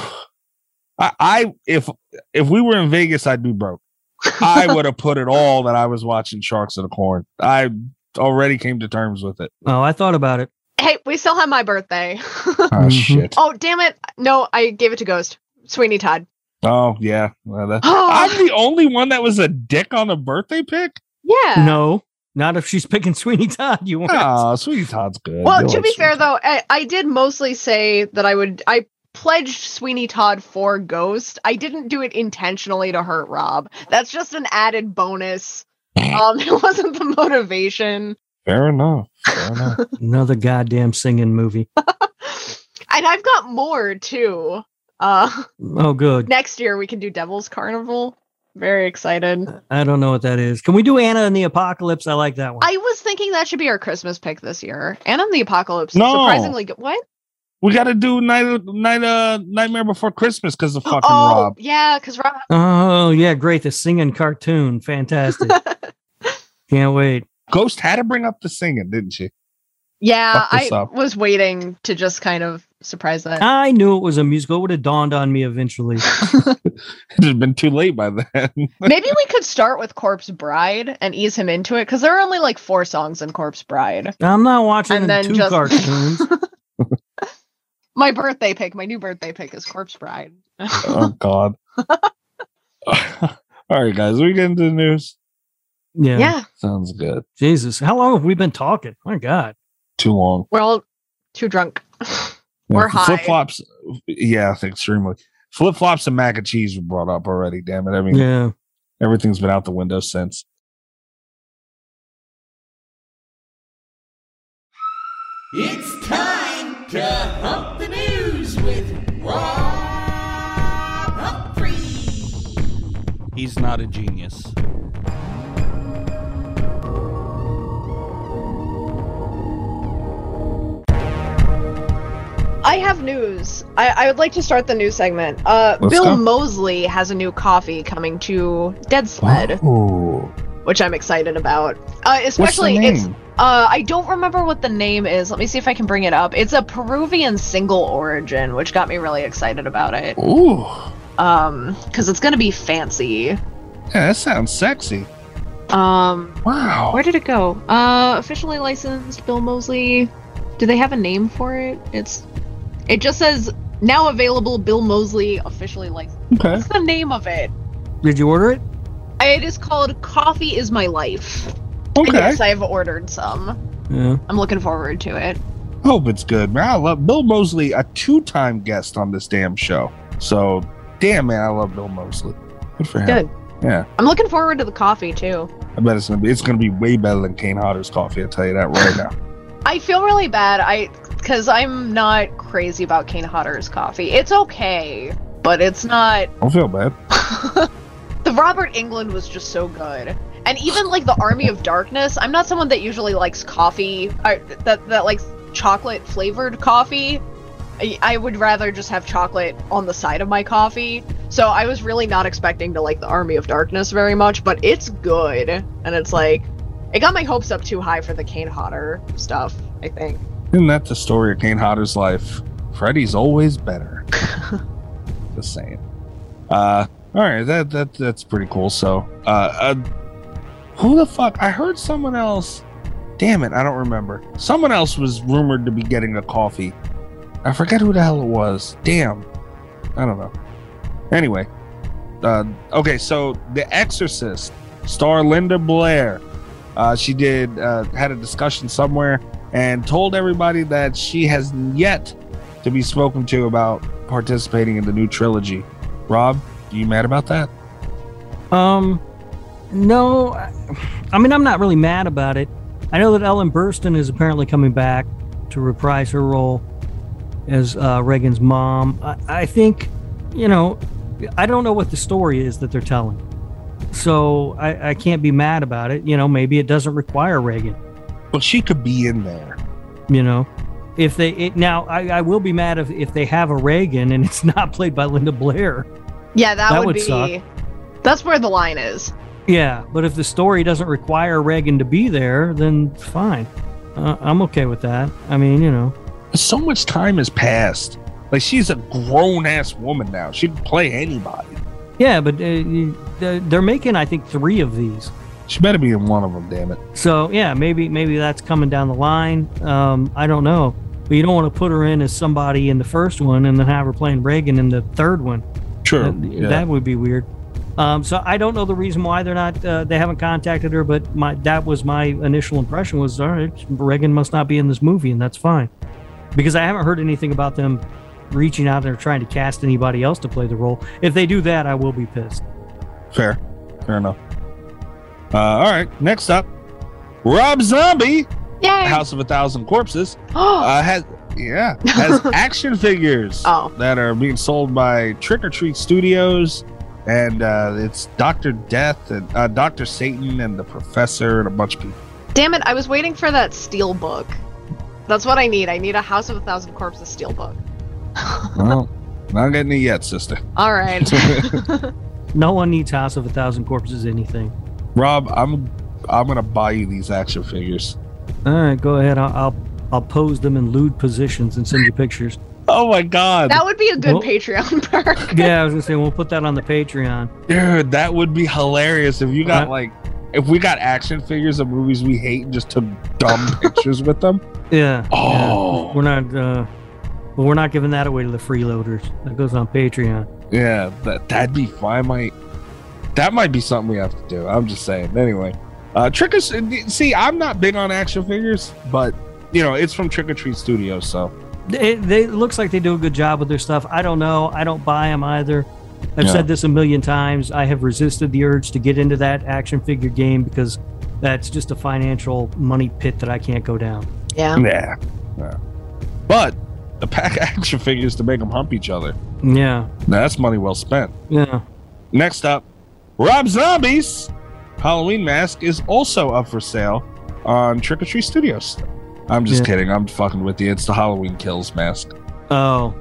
If we were in Vegas, I'd be broke. I would have put it all that I was watching Sharks of the Corn. I already came to terms with it. Oh, I thought about it. Hey, we still have my birthday. Oh, shit. Oh, damn it. No, I gave it to Ghost. Sweeney Todd. Oh, yeah. Well, I'm the only one that was a dick on a birthday pick? Yeah. No, not if she's picking Sweeney Todd. You want? Oh, Sweeney Todd's good. Well, to be fair, though, I did mostly say that I pledged Sweeney Todd for Ghost. I didn't do it intentionally to hurt Rob. That's just an added bonus. It wasn't the motivation. Fair enough. Another goddamn singing movie. And I've got more, too. Oh, good. Next year we can do Devil's Carnival. Very excited. I don't know what that is. Can we do Anna and the Apocalypse? I like that one. I was thinking that should be our Christmas pick this year. Anna and the Apocalypse. No. Surprisingly good. What? We got to do Nightmare Before Christmas because of fucking Oh, Rob. yeah, because Rob. Oh, yeah, great. The singing cartoon. Fantastic. Can't wait. Ghost had to bring up the singing, didn't she? Yeah, I up. was waiting to just kind of surprise that. I knew it was a musical. It would have dawned on me eventually. It had been too late by then. Maybe we could start with Corpse Bride and ease him into it, because there are only like 4 songs in Corpse Bride. I'm not watching And then 2 just- cartoons. My birthday pick, my new birthday pick is Corpse Bride. Oh, God. All right, guys, we get into the news. Yeah, Sounds good. Jesus. How long have we been talking? My God. Too long. we're all too drunk. We're high. Flip flops. Yeah, extremely. Flip flops and mac and cheese were brought up already. Damn it. I mean, Yeah. everything's been out the window since. It's time to hump the news with Rob Humphrey. He's not a genius. I have news. I would like to start the news segment. Bill go. Moseley has a new coffee coming to Dead Sled, Oh. which I'm excited about. What's Especially, the it's name? I don't remember what the name is. Let me see if I can bring it up. It's a Peruvian single origin, which got me really excited about it. Ooh. Because it's gonna be fancy. Yeah, that sounds sexy. Wow. Where did it go? Officially licensed Bill Moseley. Do they have a name for it? It just says now available Bill Moseley officially licensed. Okay. What's the name of it? Did you order it? It is called Coffee Is My Life. And Okay. yes, I've ordered some. Yeah. I'm looking forward to it. Hope it's good, man. I love Bill Moseley, a 2-time guest on this damn show. So, damn, man, I love Bill Moseley. Good for him. Good. Yeah, I'm looking forward to the coffee too. I bet it's gonna be way better than Kane Hodder's coffee. I'll tell you that right now. I feel really bad. Because I'm not crazy about Kane Hodder's coffee. It's okay, but it's not. Don't feel bad. The Robert England was just so good. And even like the Army of Darkness, I'm not someone that usually likes coffee, that likes chocolate flavored coffee. I would rather just have chocolate on the side of my coffee. So I was really not expecting to like the Army of Darkness very much, but it's good. And it's like, it got my hopes up too high for the Kane Hodder stuff, I think. Isn't that the story of Kane Hodder's life? Freddy's always better. Just saying. All right, that's pretty cool. So, who the fuck? I heard someone else. Damn it, I don't remember. Someone else was rumored to be getting a coffee. I forget who the hell it was. Damn, I don't know. Anyway, okay, so The Exorcist star Linda Blair. She had a discussion somewhere and told everybody that she has yet to be spoken to about participating in the new trilogy. Rob, are you mad about that? No. I mean, I'm not really mad about it. I know that Ellen Burstyn is apparently coming back to reprise her role as Reagan's mom. I think, I don't know what the story is that they're telling. So I can't be mad about it. Maybe it doesn't require Reagan. But she could be in there. If I will be mad if they have a Reagan and it's not played by Linda Blair. Yeah, that would be suck. That's where the line is. Yeah, but if the story doesn't require Reagan to be there, then fine. I'm okay with that. I mean, so much time has passed. Like, she's a grown-ass woman now. She can play anybody. Yeah, but they're making, I think, 3 of these. She better be in one of them, damn it. So, yeah, maybe that's coming down the line. I don't know. But you don't want to put her in as somebody in the first one and then have her playing Reagan in the third one. Sure. That would be weird. So I don't know the reason why they're not. They haven't contacted her, but that was my initial impression was, all right, Reagan must not be in this movie, and that's fine. Because I haven't heard anything about them reaching out and trying to cast anybody else to play the role. If they do that, I will be pissed. Fair enough. All right, next up, Rob Zombie, Yay! House of a Thousand Corpses, has action figures that are being sold by Trick or Treat Studios, and it's Dr. Death and Dr. Satan and the Professor and a bunch of people. Damn it, I was waiting for that steel book. That's what I need. I need a House of a Thousand Corpses steel book. Well, not getting it yet, sister. All right. No one needs House of a Thousand Corpses anything. Rob, I'm gonna buy you these action figures. All right, go ahead. I'll pose them in lewd positions and send you pictures. Oh my god, that would be a good Patreon perk. Yeah, I was gonna say we'll put that on the Patreon. Dude, that would be hilarious if you got if we got action figures of movies we hate and just took dumb pictures with them. Yeah. Oh, yeah. We're not giving that away to the freeloaders. That goes on Patreon. Yeah, that'd be fine. That might be something we have to do. I'm just saying. Anyway, see, I'm not big on action figures, but it's from Trick or Treat Studios, so it looks like they do a good job with their stuff. I don't know. I don't buy them either. I've said this a million times. I have resisted the urge to get into that action figure game because that's just a financial money pit that I can't go down. Yeah. But the pack action figures to make them hump each other. Yeah. That's money well spent. Yeah. Next up, Rob Zombie's Halloween mask is also up for sale on Trick or Treat Studios. I'm just kidding. I'm fucking with you. It's the Halloween Kills mask. Oh.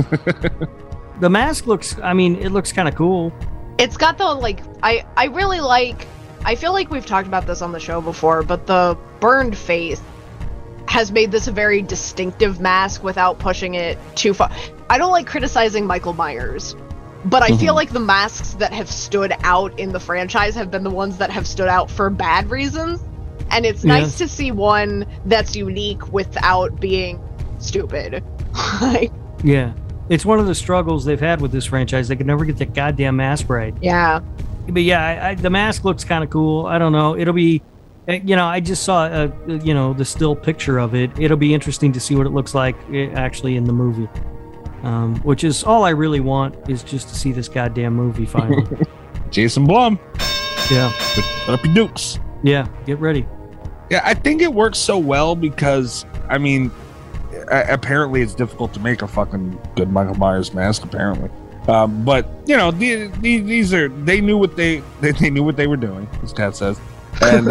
The mask looks kind of cool. It's got the, I really like, I feel like we've talked about this on the show before, but the burned face has made this a very distinctive mask without pushing it too far. I don't like criticizing Michael Myers, but I feel like the masks that have stood out in the franchise have been the ones that have stood out for bad reasons. And it's nice to see one that's unique without being stupid. Yeah. It's one of the struggles they've had with this franchise. They could never get the goddamn mask right. Yeah. But yeah, the mask looks kind of cool. I don't know. It'll be, I just saw, the still picture of it. It'll be interesting to see what it looks like actually in the movie. Which is all I really want is just to see this goddamn movie finally. Jason Blum. Yeah. Put up your dukes. Yeah, get ready. Yeah, I think it works so well because, apparently it's difficult to make a fucking good Michael Myers mask, apparently. But, these are, they knew what they knew what they were doing, as Kat says. And,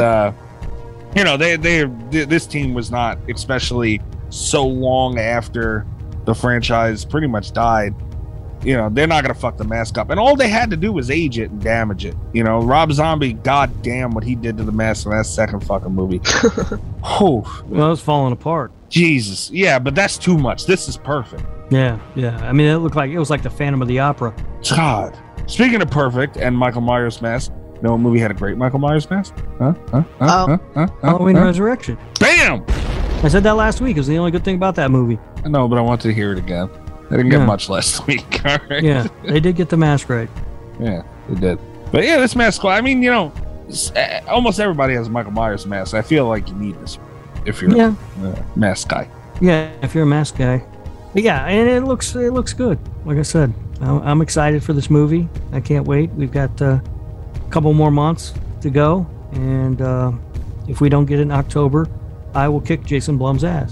this team was not, especially so long after the franchise pretty much died, they're not going to fuck the mask up. And all they had to do was age it and damage it. Rob Zombie, goddamn what he did to the mask in that second fucking movie. Well, it's falling apart. Jesus. Yeah, but that's too much. This is perfect. Yeah. I mean, it was like the Phantom of the Opera. God. Speaking of perfect and Michael Myers mask, you know what movie had a great Michael Myers mask? Halloween Resurrection. Bam! I said that last week. It was the only good thing about that movie. I know, but I wanted to hear it again. I didn't get much last week. All right. Yeah, they did get the mask right. Yeah, they did. But yeah, this mask, I mean, you know, almost everybody has a Michael Myers mask. I feel like you need this if you're a mask guy. Yeah, if you're a mask guy. But yeah, and it looks good. Like I said, I'm excited for this movie. I can't wait. We've got a couple more months to go, and if we don't get it in October, I will kick Jason Blum's ass.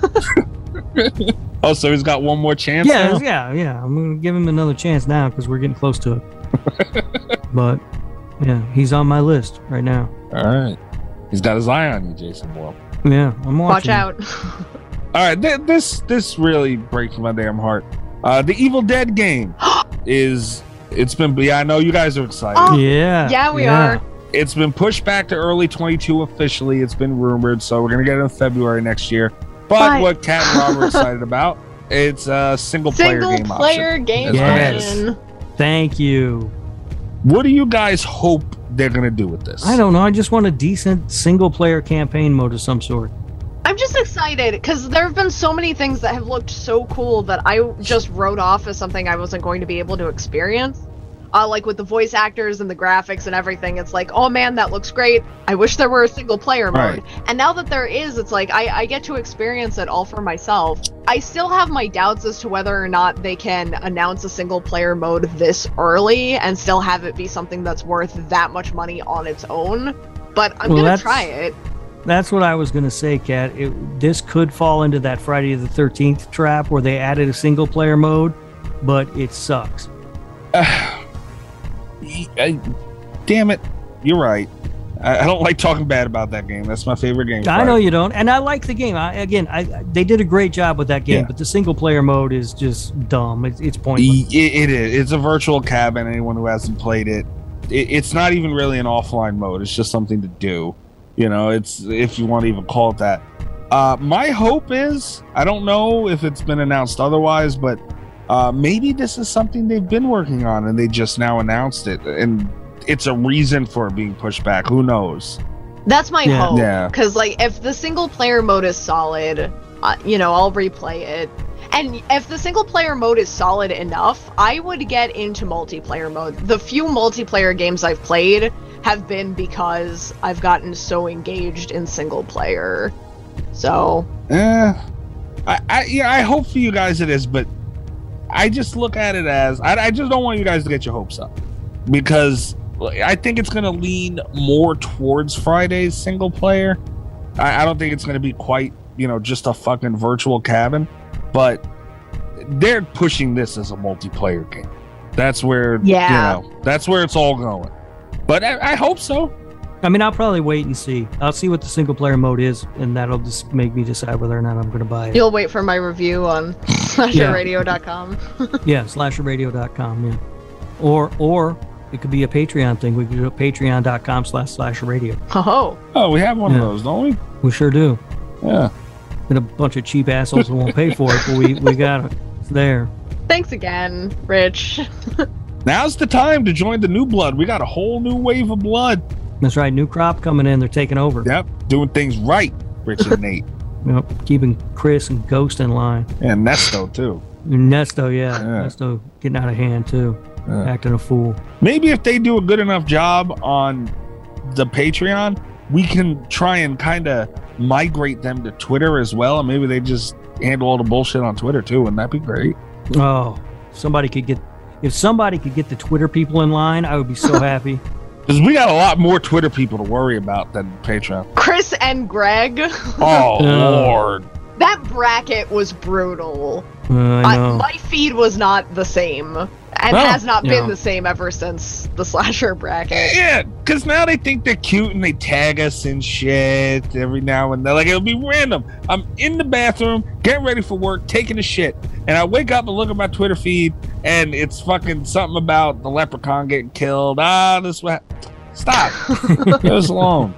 Oh, so he's got one more chance? Yeah. I'm going to give him another chance now because we're getting close to it. But yeah, he's on my list right now. All right. He's got his eye on you, Jason Blum. Yeah, I'm watching. Watch out. All right, this really breaks my damn heart. The Evil Dead game I know you guys are excited. Oh, yeah, we are. It's been pushed back to early 22 officially. It's been rumored, so we're going to get it in February next year. But what Kat and Rob are excited about, it's a single-player game option. Yes. Thank you. What do you guys hope they're going to do with this? I don't know. I just want a decent single-player campaign mode of some sort. I'm just excited because there have been so many things that have looked so cool that I just wrote off as something I wasn't going to be able to experience. Like with the voice actors and the graphics and everything, it's like, oh man, that looks great. I wish there were a single player mode. Right. And now that there is, it's like I get to experience it all for myself. I still have my doubts as to whether or not they can announce a single player mode this early and still have it be something that's worth that much money on its own. But I'm going to try it. That's what I was going to say, Kat. This could fall into that Friday the 13th trap where they added a single player mode, but it sucks. Damn it. You're right. I don't like talking bad about that game. That's my favorite game. I know you don't. And I like the game. They did a great job with that game, but the single player mode is just dumb. It's pointless. It is. It's a virtual cabin. Anyone who hasn't played it, it's not even really an offline mode. It's just something to do. You know, it's, if you want to even call it that. My hope is, I don't know if it's been announced otherwise, but maybe this is something they've been working on and they just now announced it. And it's a reason for it being pushed back. Who knows? That's my hope. Yeah. Because, like, if the single player mode is solid, I'll replay it. And if the single player mode is solid enough, I would get into multiplayer mode. The few multiplayer games I've played have been because I've gotten so engaged in single player. So I hope for you guys it is, but I just look at it as I just don't want you guys to get your hopes up, because I think it's going to lean more towards Friday's single player. I don't think it's going to be quite, just a fucking virtual cabin, but they're pushing this as a multiplayer game. That's where, that's where it's all going. But I hope so. I mean, I'll probably wait and see. I'll see what the single player mode is, and that'll just make me decide whether or not I'm going to buy it. You'll wait for my review on slasherradio.com. Yeah, slasherradio.com, yeah. Or it could be a Patreon thing. We could do patreon.com/slasherradio. Oh, we have one of those, don't we? We sure do. Yeah. And a bunch of cheap assholes who won't pay for it, but we got it. It's there. Thanks again, Rich. Now's the time to join the new blood. We got a whole new wave of blood. That's right. New crop coming in. They're taking over. Yep. Doing things right, Rich and Nate. Yep. Keeping Chris and Ghost in line. And Nesto, too. Nesto, yeah. Nesto getting out of hand, too. Acting a fool. Maybe if they do a good enough job on the Patreon, we can try and kind of migrate them to Twitter as well. And maybe they just handle all the bullshit on Twitter, too. Wouldn't that be great? Oh, if somebody could get the Twitter people in line, I would be so happy. Because we got a lot more Twitter people to worry about than Patreon. Chris and Greg. Oh, Lord. That bracket was brutal. I know. My feed was not the same. And has not been the same ever since the slasher bracket. Yeah, because now they think they're cute and they tag us and shit every now and then. Like, it'll be random. I'm in the bathroom, getting ready for work, taking a shit. And I wake up and look at my Twitter feed, and it's fucking something about the leprechaun getting killed. This way. Stop. Get us alone.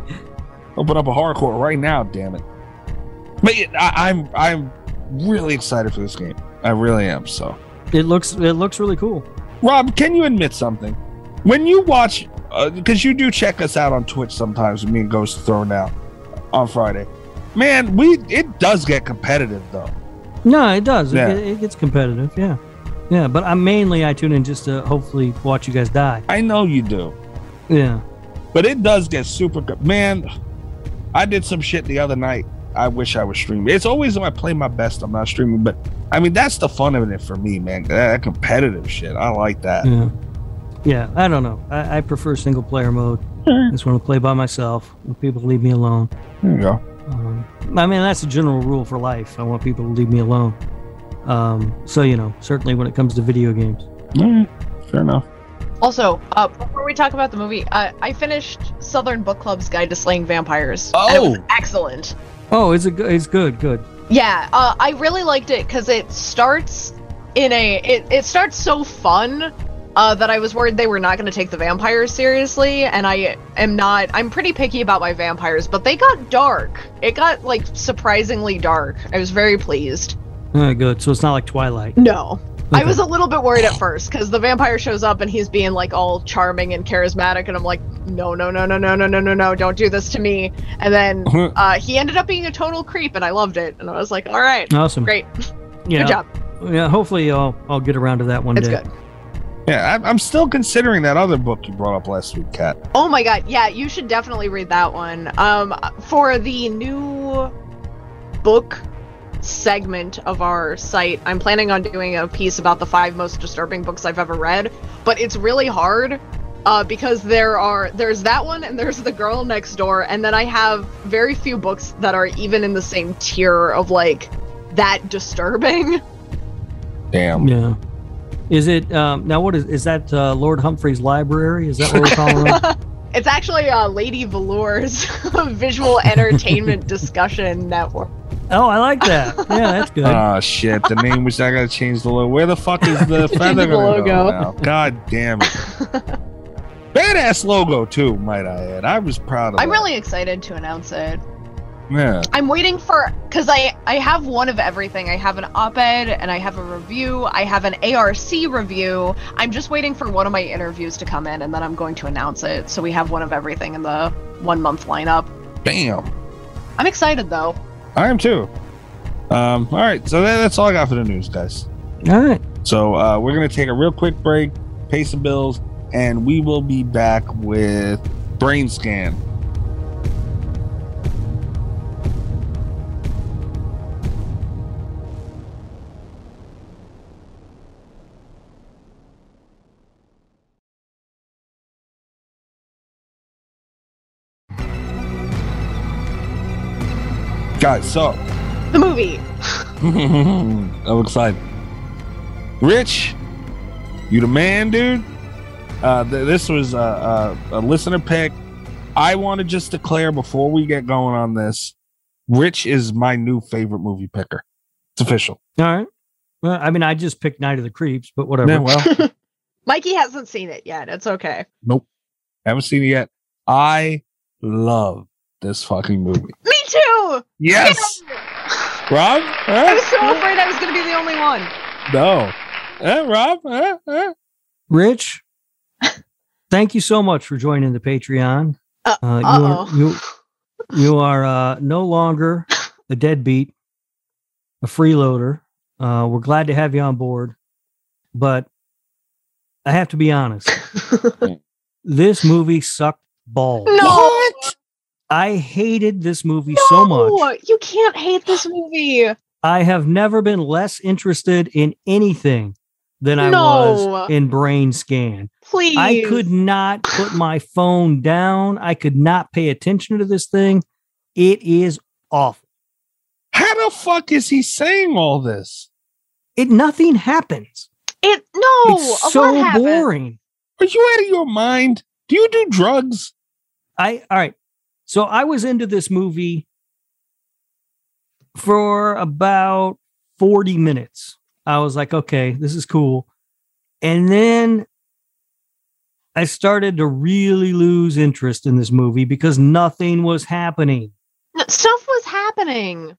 Open up a hardcore right now, damn it. But I'm really excited for this game. I really am, so. It looks really cool. Rob, can you admit something? When you watch, because you do check us out on Twitch sometimes when me and Ghost thrown out on Friday. Man, it does get competitive though. No, it does. Yeah. It gets competitive. Yeah. Yeah. But I tune in just to hopefully watch you guys die. I know you do. Yeah. But it does get super good. Man, I did some shit the other night. I wish I was streaming. It's always when I play my best, I'm not streaming. But I mean, that's the fun of it for me, man. That competitive shit. I like that. Yeah. Yeah. I don't know. I prefer single player mode. I just want to play by myself. People leave me alone. There you go. I mean, that's a general rule for life. I want people to leave me alone. So, certainly when it comes to video games. Fair enough. Also, before we talk about the movie, I finished Southern Book Club's Guide to Slaying Vampires. Oh! And it was excellent. Oh, it's good. Yeah, I really liked it because it starts it starts so fun that I was worried they were not going to take the vampires seriously, and I'm pretty picky about my vampires, but they got dark. It got, surprisingly dark. I was very pleased. Good. So it's not like Twilight. No. Okay. I was a little bit worried at first, because the vampire shows up and he's being, all charming and charismatic, and I'm like, no, don't do this to me. And then he ended up being a total creep, and I loved it. And I was like, all right. Awesome. Great. Yeah. Good job. Yeah, hopefully I'll get around to that one It's day. good. Yeah, I'm still considering that other book you brought up last week, Kat. Oh my god, yeah, you should definitely read that one. For the new book segment of our site, I'm planning on doing a piece about the 5 most disturbing books I've ever read, but it's really hard because there's that one and there's The Girl Next Door, and then I have very few books that are even in the same tier of that disturbing. Damn. Yeah. Is it now? What is that? Lord Humphrey's Library? Is that what we're calling it? It's actually Lady Velour's Visual Entertainment Discussion Network. Oh, I like that. Yeah, that's good. Oh shit! The name was I gotta change the logo. Where the fuck is the feather gonna logo. go now? God damn it! Badass logo too, might I add. I was proud of. I'm that. really excited to announce it. Yeah. I'm waiting because I have one of everything. I have an op-ed and I have a review. I have an ARC review. I'm just waiting for one of my interviews to come in, and then I'm going to announce it. So we have one of everything in the 1 month lineup. Damn. I'm excited though. I am too. All right, so that's all I got for the news, guys. All right. So we're gonna take a real quick break, pay some bills, and we will be back with Brain Scan. Guys, so The movie. I'm excited. Rich, you the man, dude. This was a listener pick. I want to just declare before we get going on this, Rich is my new favorite movie picker. It's official. All right. Well, I mean, I just picked Night of the Creeps, but whatever. Yeah, well, Mikey hasn't seen it yet. It's okay. nope, haven't seen it yet. I love this fucking movie. Me too. Yes, Rob. I was so afraid I was going to be the only one. No, Rob. Rich, thank you so much for joining the Patreon. You are no longer a deadbeat, a freeloader. We're glad to have you on board, but I have to be honest. This movie sucked balls. No. What? I hated this movie so much. You can't hate this movie. I have never been less interested in anything than I was in Brain Scan. Please. I could not put my phone down. I could not pay attention to this thing. It is awful. How the fuck is he saying all this? Nothing happens. It's It's so boring. Are you out of your mind? Do you do drugs? All right. So I was into this movie for about 40 minutes. I was like, okay, this is cool. And then I started to really lose interest in this movie because nothing was happening. Stuff was happening.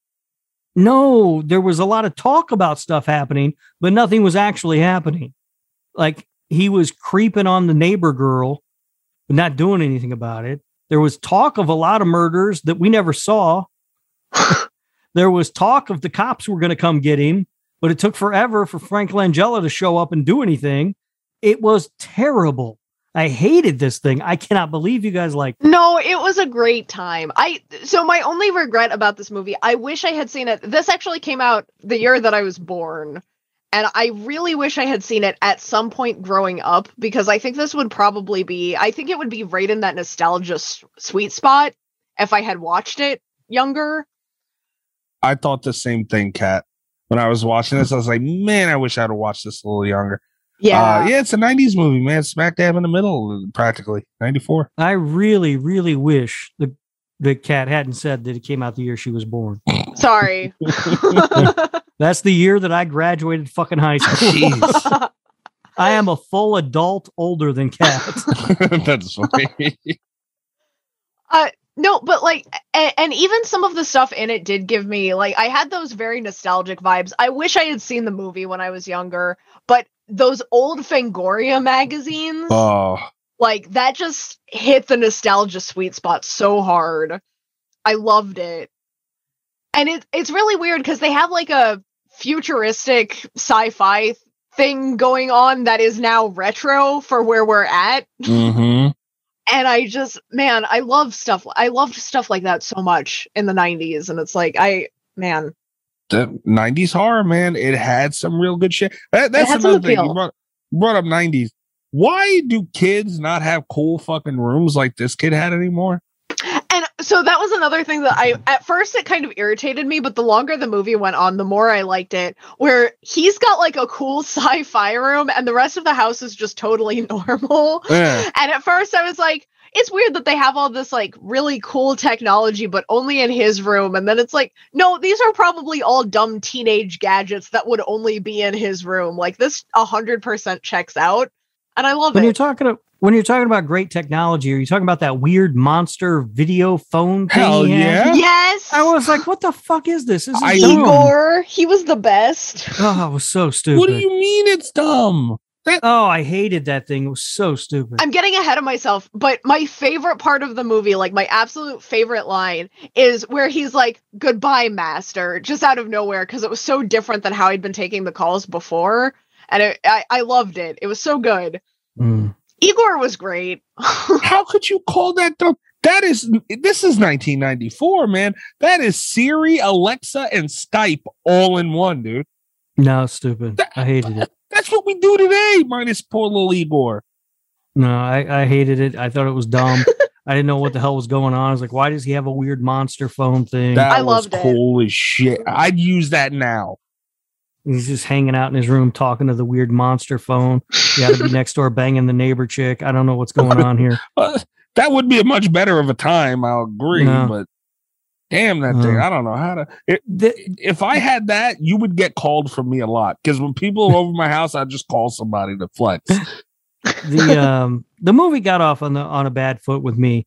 No, there was a lot of talk about stuff happening, but nothing was actually happening. Like he was creeping on the neighbor girl, but not doing anything about it. There was talk of a lot of murders that we never saw. There was talk of the cops were going to come get him, but it took forever for Frank Langella to show up and do anything. It was terrible. I hated this thing. I cannot believe you guys like it. No, it was a great time. So my only regret about this movie, I wish I had seen it. This actually came out the year that I was born. And I really wish I had seen it at some point growing up, because I think this would probably be, I think it would be right in that nostalgia sweet spot if I had watched it younger. I thought the same thing, Kat. When I was watching this, I was like, man, I wish I'd have watched this a little younger. Yeah. Yeah, it's a 90s movie, man. Smack dab in the middle, practically. 94. I really, really wish the Cat hadn't said that it came out the year she was born. Sorry. That's the year that I graduated fucking high school. Jeez. I am a full adult older than Cat. That's funny. No, but like, and even some of the stuff in it did give me, like, I had those very nostalgic vibes. I wish I had seen the movie when I was younger, but those old Fangoria magazines, like, that just hit the nostalgia sweet spot so hard. I loved it. And it's really weird because they have like a futuristic sci-fi thing going on that is now retro for where we're at. Mm-hmm. And I just, man, I loved stuff like that so much in the 90s. And it's like, the 90s horror, man, it had some real good shit. That's another thing. You brought up 90s. Why do kids not have cool fucking rooms like this kid had anymore? And so that was another thing that at first it kind of irritated me, but the longer the movie went on, the more I liked it, where he's got like a cool sci-fi room and the rest of the house is just totally normal. Yeah. And at first I was like, it's weird that they have all this like really cool technology, but only in his room. And then it's like, no, these are probably all dumb teenage gadgets that would only be in his room. Like, this 100% checks out. And I love it. When you're talking about great technology, are you talking about that weird monster video phone thing? Hell yeah. Yes. I was like, what the fuck is this? This is Igor, he was the best. Oh, it was so stupid. What do you mean it's dumb? I hated that thing. It was so stupid. I'm getting ahead of myself, but my favorite part of the movie, like my absolute favorite line, is where he's like, "Goodbye, master," just out of nowhere, because it was so different than how he'd been taking the calls before. And I loved it. It was so good. Igor was great. How could you call that dumb? This is 1994, man. That is Siri, Alexa, and Skype all in one, dude. No, stupid. I hated it. That's what we do today, minus poor little Igor. No, I hated it. I thought it was dumb. I didn't know what the hell was going on. I was like, why does he have a weird monster phone thing? I loved it. Cool as shit. I'd use that now. He's just hanging out in his room talking to the weird monster phone. You got to be next door banging the neighbor chick. I don't know what's going on here. That would be a much better of a time. I'll agree, but damn that thing. I don't know how to. If I had that, you would get called from me a lot, because when people are over my house, I just call somebody to flex. The movie got off on a bad foot with me,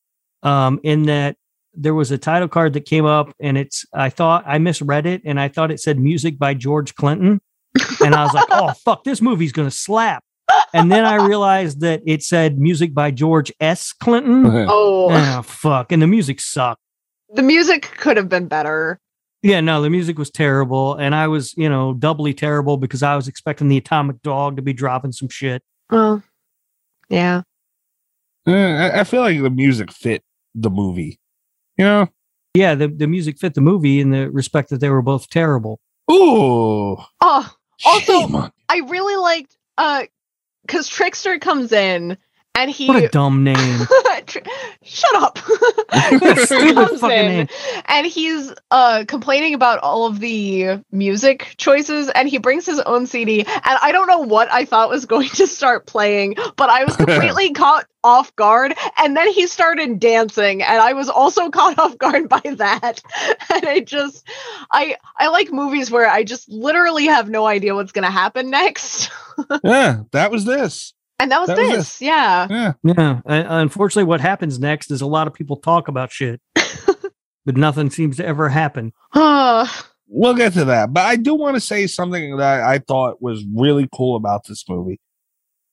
in that there was a title card that came up, and I thought I misread it, and I thought it said music by George Clinton, and I was like, oh fuck, this movie's gonna slap. And then I realized that it said music by George S. Clinton. Oh fuck, and the music sucked. The music could have been better. Yeah, no, the music was terrible, and I was, doubly terrible because I was expecting the Atomic Dog to be dropping some shit. Well, yeah. I feel like the music fit the movie. Yeah, the music fit the movie in the respect that they were both terrible. Ooh. Oh, also, I really liked, because Trickster comes in, and what a dumb name. Shut up. Stupid fucking name. And he's complaining about all of the music choices, and he brings his own CD, and I don't know what I thought was going to start playing, but I was completely caught off guard, and then he started dancing, and I was also caught off guard by that. And I like movies where I just literally have no idea what's going to happen next. Yeah, that was this. And that was this. Yeah. Unfortunately, what happens next is a lot of people talk about shit, but nothing seems to ever happen. We'll get to that. But I do want to say something that I thought was really cool about this movie.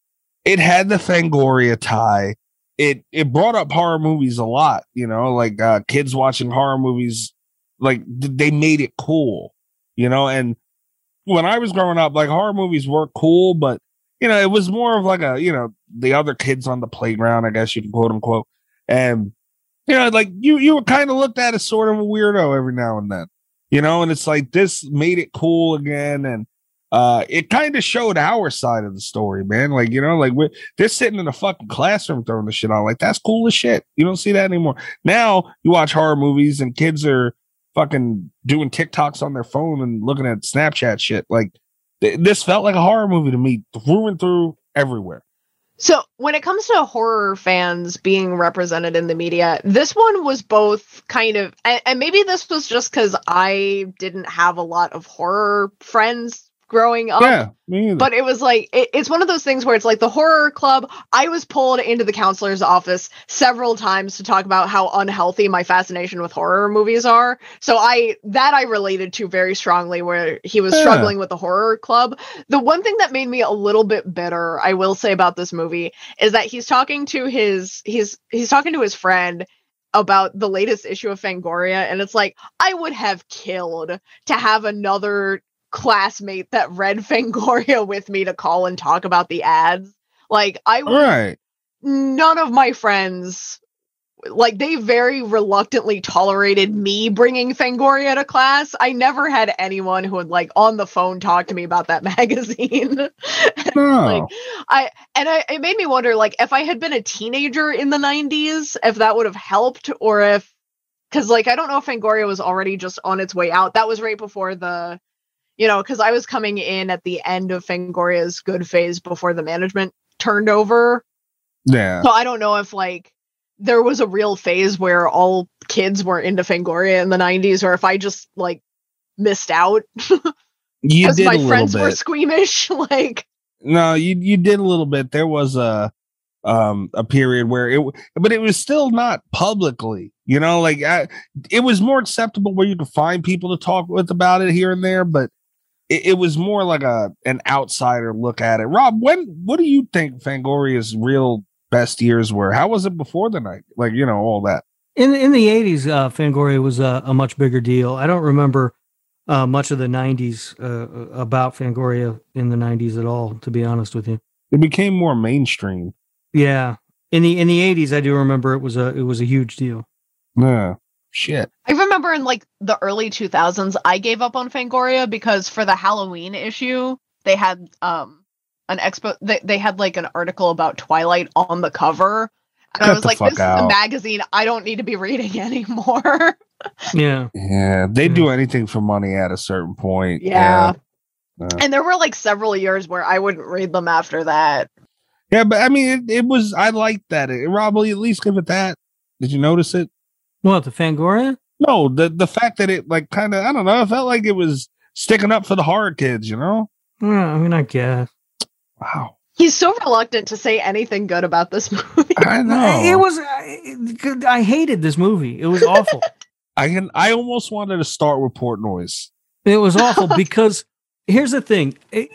it had the Fangoria tie. It brought up horror movies a lot, you know, like kids watching horror movies, like they made it cool, you know. And when I was growing up, like horror movies were cool, but you know, it was more of like a, you know, the other kids on the playground, I guess you can quote unquote. And you know, like you were kind of looked at as sort of a weirdo every now and then, you know. And it's like this made it cool again, and it kind of showed our side of the story, man. Like, you know, like they're sitting in a fucking classroom throwing the shit on. Like, that's cool as shit. You don't see that anymore. Now you watch horror movies and kids are fucking doing TikToks on their phone and looking at Snapchat shit. Like, this felt like a horror movie to me, through and through, everywhere. So when it comes to horror fans being represented in the media, this one was both kind of, and maybe this was just because I didn't have a lot of horror friends growing up. Yeah, me either. But it was like, it's one of those things where it's like the horror club. I was pulled into the counselor's office several times to talk about how unhealthy my fascination with horror movies are. So I related to very strongly, where he was struggling with the horror club. The one thing that made me a little bit bitter, I will say, about this movie is that he's talking to his friend about the latest issue of Fangoria, and it's like, I would have killed to have another classmate that read Fangoria with me to call and talk about the ads. Like, none of my friends, like, they very reluctantly tolerated me bringing Fangoria to class. I never had anyone who would, like, on the phone talk to me about that magazine. No. It made me wonder, like, if I had been a teenager in the 90s, if that would have helped, or if, because, like, I don't know if Fangoria was already just on its way out. That was right before the, you know, because I was coming in at the end of Fangoria's good phase before the management turned over. Yeah. So I don't know if, like, there was a real phase where all kids were into Fangoria in the 90s, or if I just, like, missed out. You did my a little friends bit. were squeamish. Like, no, you did a little bit. There was a period where but it was still not publicly, you know, like it was more acceptable where you could find people to talk with about it here and there, but it was more like an outsider look at it. Rob, what do you think Fangoria's real best years were? How was it before the night? Like, you know, all that. In the 80s, Fangoria was a much bigger deal. I don't remember much of the 90s about Fangoria in the 90s at all, to be honest with you. It became more mainstream. Yeah. In the 80s, I do remember it was a huge deal. Yeah. Shit. I remember in, like, the early 2000s, I gave up on Fangoria because for the Halloween issue, they had an expo. They had, like, an article about Twilight on the cover, and I was like, "This is a magazine I don't need to be reading anymore." Yeah. Yeah. They do anything for money at a certain point. Yeah. And there were, like, several years where I wouldn't read them after that. Yeah, but I mean, it was. I liked that. Rob, will you at least give it that? Did you notice it? What, the Fangoria? No, the fact that it, like, kind of, I don't know, it felt like it was sticking up for the horror kids, you know? Yeah, I mean, I guess. Wow. He's so reluctant to say anything good about this movie. I know. It was. I hated this movie. It was awful. I almost wanted to start with Portnoy's. It was awful because here's the thing.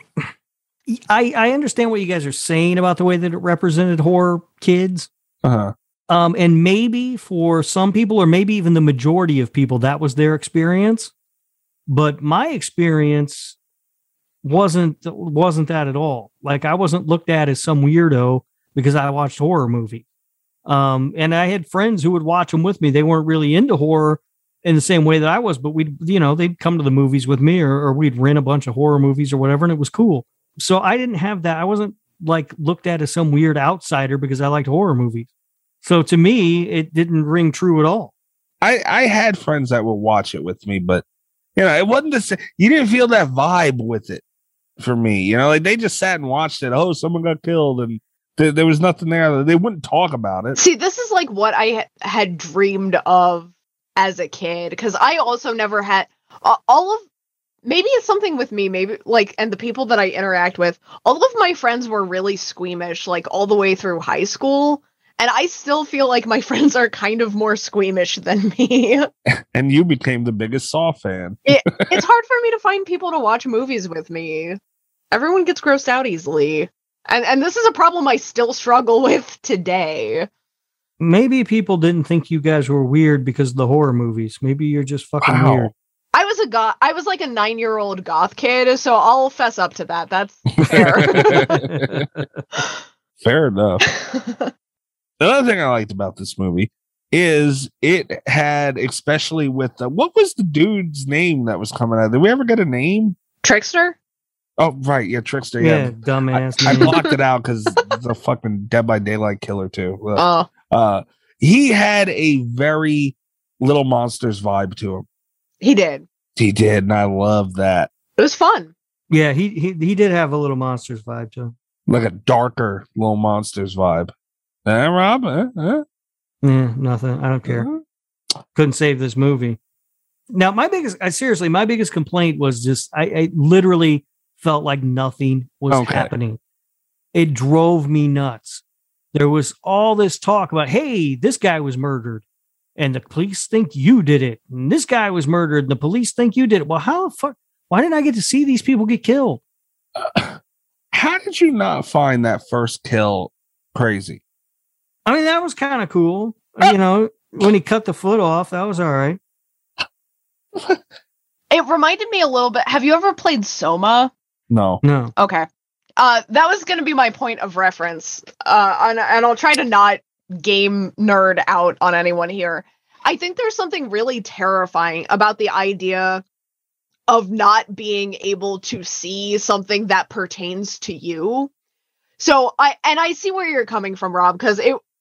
I understand what you guys are saying about the way that it represented horror kids. Uh-huh. And maybe for some people, or maybe even the majority of people, that was their experience. But my experience wasn't that at all. Like, I wasn't looked at as some weirdo because I watched horror movies. And I had friends who would watch them with me. They weren't really into horror in the same way that I was, but they'd come to the movies with me, or we'd rent a bunch of horror movies or whatever, and it was cool. So I didn't have that. I wasn't, like, looked at as some weird outsider because I liked horror movies. So to me, it didn't ring true at all. I had friends that would watch it with me, but, you know, it wasn't the same. You didn't feel that vibe with it for me. You know, like, they just sat and watched it. Oh, someone got killed, and there was nothing there. They wouldn't talk about it. See, this is like what I had dreamed of as a kid, because I also never had maybe it's something with me, maybe, like, and the people that I interact with, all of my friends were really squeamish, like, all the way through high school. And I still feel like my friends are kind of more squeamish than me. And you became the biggest Saw fan. It's hard for me to find people to watch movies with me. Everyone gets grossed out easily. And this is a problem I still struggle with today. Maybe people didn't think you guys were weird because of the horror movies. Maybe you're just fucking weird. I was like a 9-year-old goth kid, so I'll fess up to that. That's fair. Fair enough. The other thing I liked about this movie is it had, especially with what was the dude's name that was coming out? Did we ever get a name? Trickster? Oh, right. Yeah, Trickster. Yeah, dumbass. I blocked it out because the fucking Dead by Daylight killer, too. Oh. He had a very Little Monsters vibe to him. He did. He did, and I love that. It was fun. Yeah, he did have a Little Monsters vibe to him. Like a darker Little Monsters vibe. Rob? Yeah, nothing. I don't care. Couldn't save this movie. Now, my biggest complaint was just I literally felt like nothing was happening. It drove me nuts. There was all this talk about, hey, this guy was murdered, and the police think you did it. And this guy was murdered, and the police think you did it. Well, how the fuck? Why didn't I get to see these people get killed? How did you not find that first kill crazy? I mean, that was kind of cool. You know, when he cut the foot off, that was all right. It reminded me a little bit. Have you ever played Soma? No. Okay. That was going to be my point of reference. And I'll try to not game nerd out on anyone here. I think there's something really terrifying about the idea of not being able to see something that pertains to you. So I see where you're coming from, Rob, because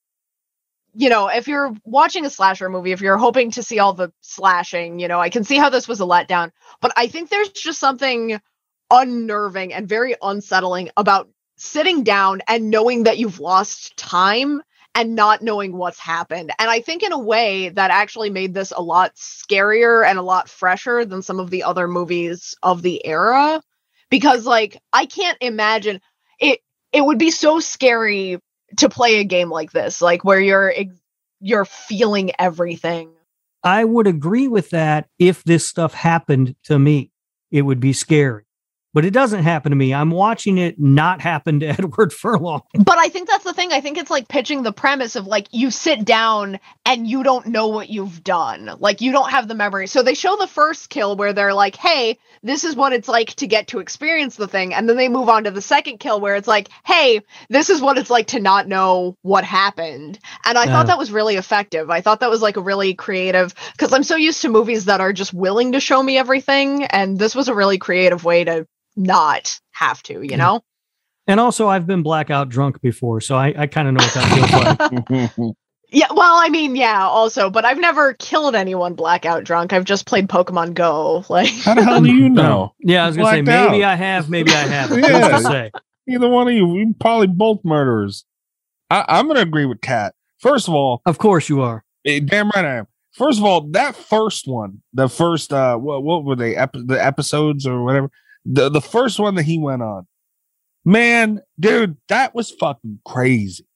if you're watching a slasher movie, if you're hoping to see all the slashing, I can see how this was a letdown. But I think there's just something unnerving and very unsettling about sitting down and knowing that you've lost time and not knowing what's happened. And I think in a way that actually made this a lot scarier and a lot fresher than some of the other movies of the era. Because I can't imagine it would be so scary to play a game like this, where you're feeling everything. I would agree with that if this stuff happened to me. It would be scary. But it doesn't happen to me. I'm watching it not happen to Edward Furlong. But I think that's the thing. I think it's pitching the premise of you sit down and you don't know what you've done. You don't have the memory. So they show the first kill where they're like, hey, this is what it's like to get to experience the thing. And then they move on to the second kill where it's like, hey, this is what it's like to not know what happened. And I thought that was really effective. I thought that was a really creative, because I'm so used to movies that are just willing to show me everything. And this was a really creative way to not have to, And also, I've been blackout drunk before, so I kind of know what that feels like. Yeah, well, I mean, yeah, also, but I've never killed anyone blackout drunk. I've just played Pokemon Go. How the hell do you know? Yeah, I was gonna say maybe I have, maybe I haven't. Yeah. Who's to say? Either one of you probably both murderers. I'm gonna agree with Kat. First of all, of course you are. Damn right I am. First of all, that first one, the first what were they? The episodes or whatever. The first one that he went on, man, dude, that was fucking crazy.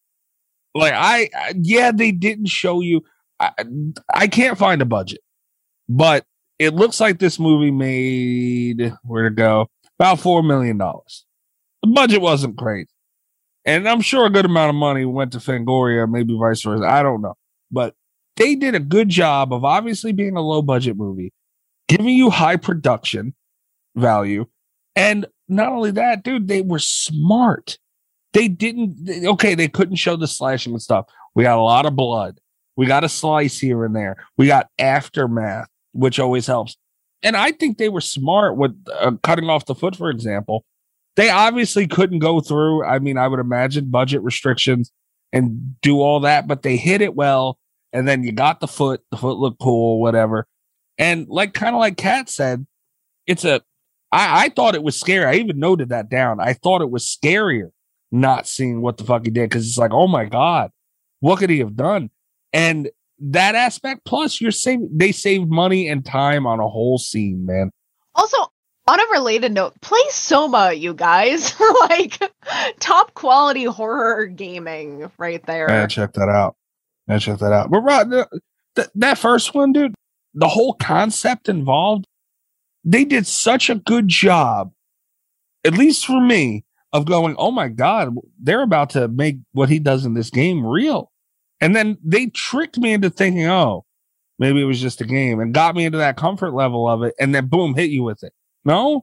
They didn't show you. I can't find a budget, but it looks like this movie made, where'd it go? About $4 million. The budget wasn't crazy. And I'm sure a good amount of money went to Fangoria, maybe vice versa. I don't know. But they did a good job of obviously being a low budget movie, giving you high production value. And not only that, dude, they were smart. They couldn't show the slashing and stuff. We got a lot of blood. We got a slice here and there. We got aftermath, which always helps. And I think they were smart with cutting off the foot, for example. They obviously couldn't go through, I would imagine, budget restrictions and do all that, but they hit it well. And then you got the foot looked cool, whatever. And kind of like Kat said, I thought it was scary. I even noted that down. I thought it was scarier not seeing what the fuck he did, because it's oh my God, what could he have done? And that aspect, plus they saved money and time on a whole scene, man. Also, on a related note, play Soma, you guys. Top quality horror gaming right there. Yeah, check that out. But Rod, that first one, dude, the whole concept involved, they did such a good job, at least for me, of going, oh my God, they're about to make what he does in this game real. And then they tricked me into thinking, oh, maybe it was just a game, and got me into that comfort level of it. And then boom, hit you with it. No?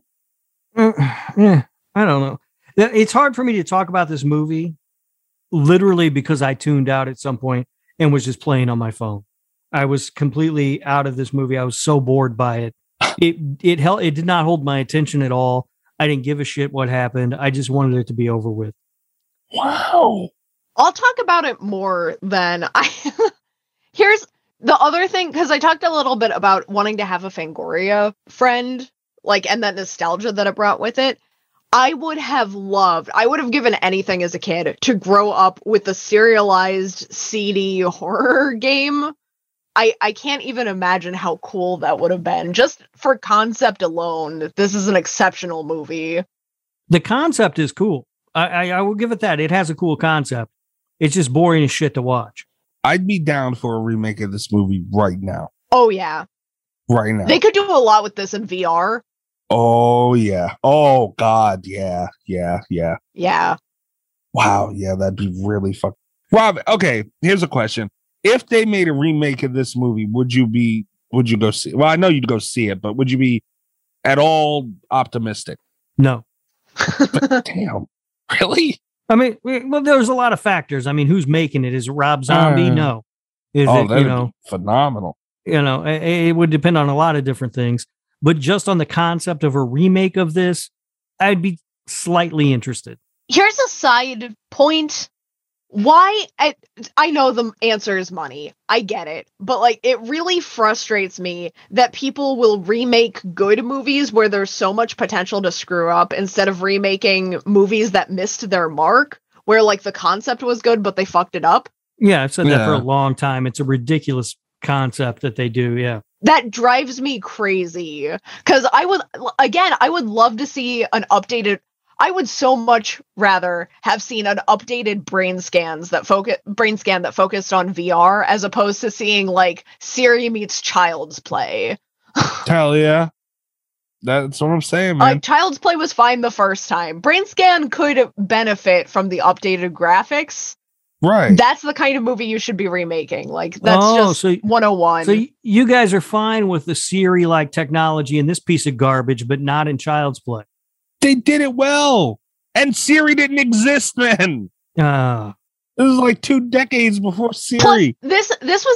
Yeah, I don't know. It's hard for me to talk about this movie literally because I tuned out at some point and was just playing on my phone. I was completely out of this movie. I was so bored by it. It did not hold my attention at all. I didn't give a shit what happened. I just wanted it to be over with. Wow. I'll talk about it more than I. Here's the other thing, because I talked a little bit about wanting to have a Fangoria friend, like, and that nostalgia that it brought with it. I would have given anything as a kid to grow up with a serialized CD horror game. I can't even imagine how cool that would have been. Just for concept alone, this is an exceptional movie. The concept is cool. I will give it that. It has a cool concept. It's just boring as shit to watch. I'd be down for a remake of this movie right now. Oh, yeah. Right now. They could do a lot with this in VR. Oh, yeah. Oh, God. Yeah. Yeah. Yeah. Yeah. Wow. Yeah, that'd be really fucking. Rob, okay, here's a question. If they made a remake of this movie, would you go see it? Well, I know you'd go see it, but would you be at all optimistic? No. Damn. Really? I mean, well, there's a lot of factors. I mean, who's making it? Is it Rob Zombie? No. Is it, be phenomenal. It would depend on a lot of different things. But just on the concept of a remake of this, I'd be slightly interested. Here's a side point. Why? I know the answer is money. I get it. But, like, it really frustrates me that people will remake good movies where there's so much potential to screw up instead of remaking movies that missed their mark, where, like, the concept was good, but they fucked it up. Yeah, I've said that for a long time. It's a ridiculous concept that they do, yeah. That drives me crazy. Because I would love to see an updated... I would so much rather have seen an updated brain scan that focused on VR as opposed to seeing like Siri meets Child's Play. Hell yeah. That's what I'm saying, man. Like, Child's Play was fine the first time. Brain Scan could benefit from the updated graphics. Right. That's the kind of movie you should be remaking. Like, that's just 101. So you guys are fine with the Siri-like technology in this piece of garbage, but not in Child's Play. They did it well. And Siri didn't exist then. It was like 2 decades before Siri. Plus, this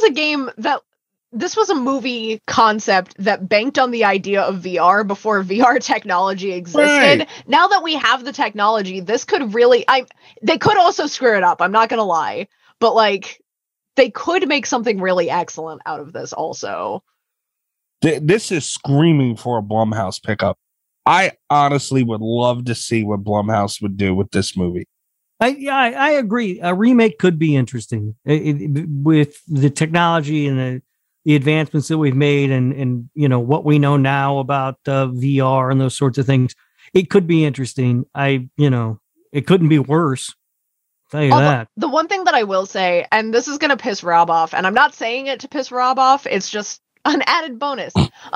was a movie concept that banked on the idea of VR before VR technology existed. Right. Now that we have the technology, this could really... they could also screw it up, I'm not going to lie. But, like, they could make something really excellent out of this also. This is screaming for a Blumhouse pickup. I honestly would love to see what Blumhouse would do with this movie. I agree. A remake could be interesting with the technology and the advancements that we've made and you know what we know now about VR and those sorts of things. It could be interesting. It couldn't be worse. I'll tell you that. The one thing that I will say, and this is going to piss Rob off, and I'm not saying it to piss Rob off, it's just an added bonus.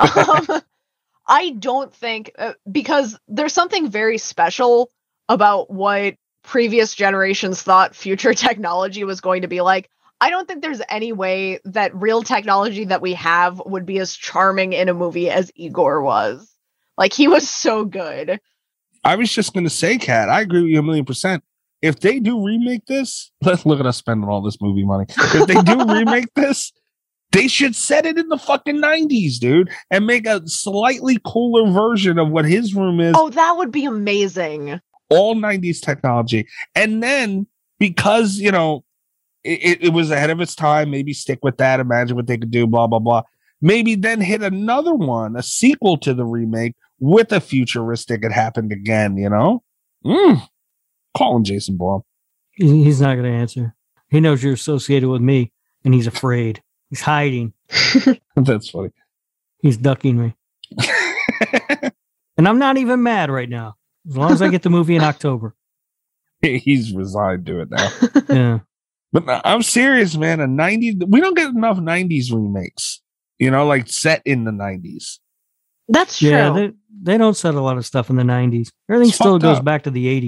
I don't think, because there's something very special about what previous generations thought future technology was going to be like. I don't think there's any way that real technology that we have would be as charming in a movie as Igor was. Like, he was so good. I was just going to say, Kat, I agree with you 1,000,000%. If they do remake this, let's look at us spending all this movie money. If they do remake this, they should set it in the fucking 90s, dude, and make a slightly cooler version of what his room is. Oh, that would be amazing. All 90s technology. And then, because, you know, it was ahead of its time, maybe stick with that, imagine what they could do, blah, blah, blah. Maybe then hit another one, a sequel to the remake with a futuristic it happened again, you know? Calling Jason Blum. He's not going to answer. He knows you're associated with me, and he's afraid. He's hiding. That's funny. He's ducking me. And I'm not even mad right now. As long as I get the movie in October. He's resigned to it now. Yeah. But no, I'm serious, man. A 90s, we don't get enough 90s remakes, you know, like set in the 90s. That's true. Yeah, they don't set a lot of stuff in the 90s. Everything still goes back to the 80s.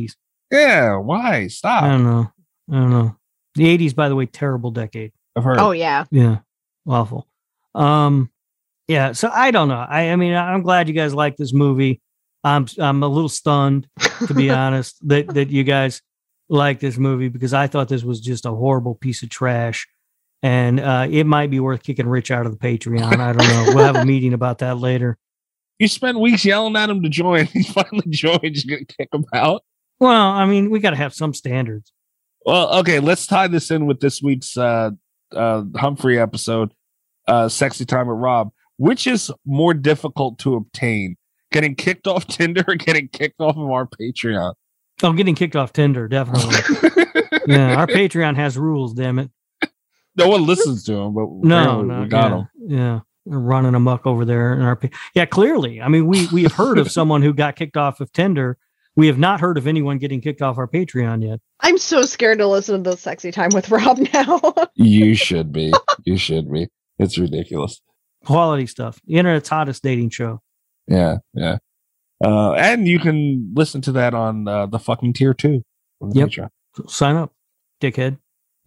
Yeah, why? Stop. I don't know. The 80s, by the way, terrible decade. I've heard. Oh yeah. Yeah, awful. Yeah, so I don't know. I mean, I'm glad you guys like this movie. I'm a little stunned, to be honest, that you guys like this movie, because I thought this was just a horrible piece of trash, and it might be worth kicking Rich out of the Patreon. I don't know. We'll have a meeting about that later. You spent weeks yelling at him to join. He finally joined. You're gonna kick him out. Well, I mean, we got to have some standards. Well, okay. Let's tie this in with this week's Humphrey episode, Sexy Time with Rob. Which is more difficult to obtain? Getting kicked off Tinder or getting kicked off of our Patreon? Oh, getting kicked off Tinder, definitely. Yeah, our Patreon has rules, damn it. No one listens to him, but No, we got him. Yeah, they're running amok over there in our. Yeah, clearly. I mean, we have heard of someone who got kicked off of Tinder. We have not heard of anyone getting kicked off our Patreon yet. I'm so scared to listen to the Sexy Time with Rob now. You should be. You should be. It's ridiculous. Quality stuff. The internet's hottest dating show. Yeah, yeah. And you can listen to that on the fucking tier 2. Yep. Sign up, dickhead.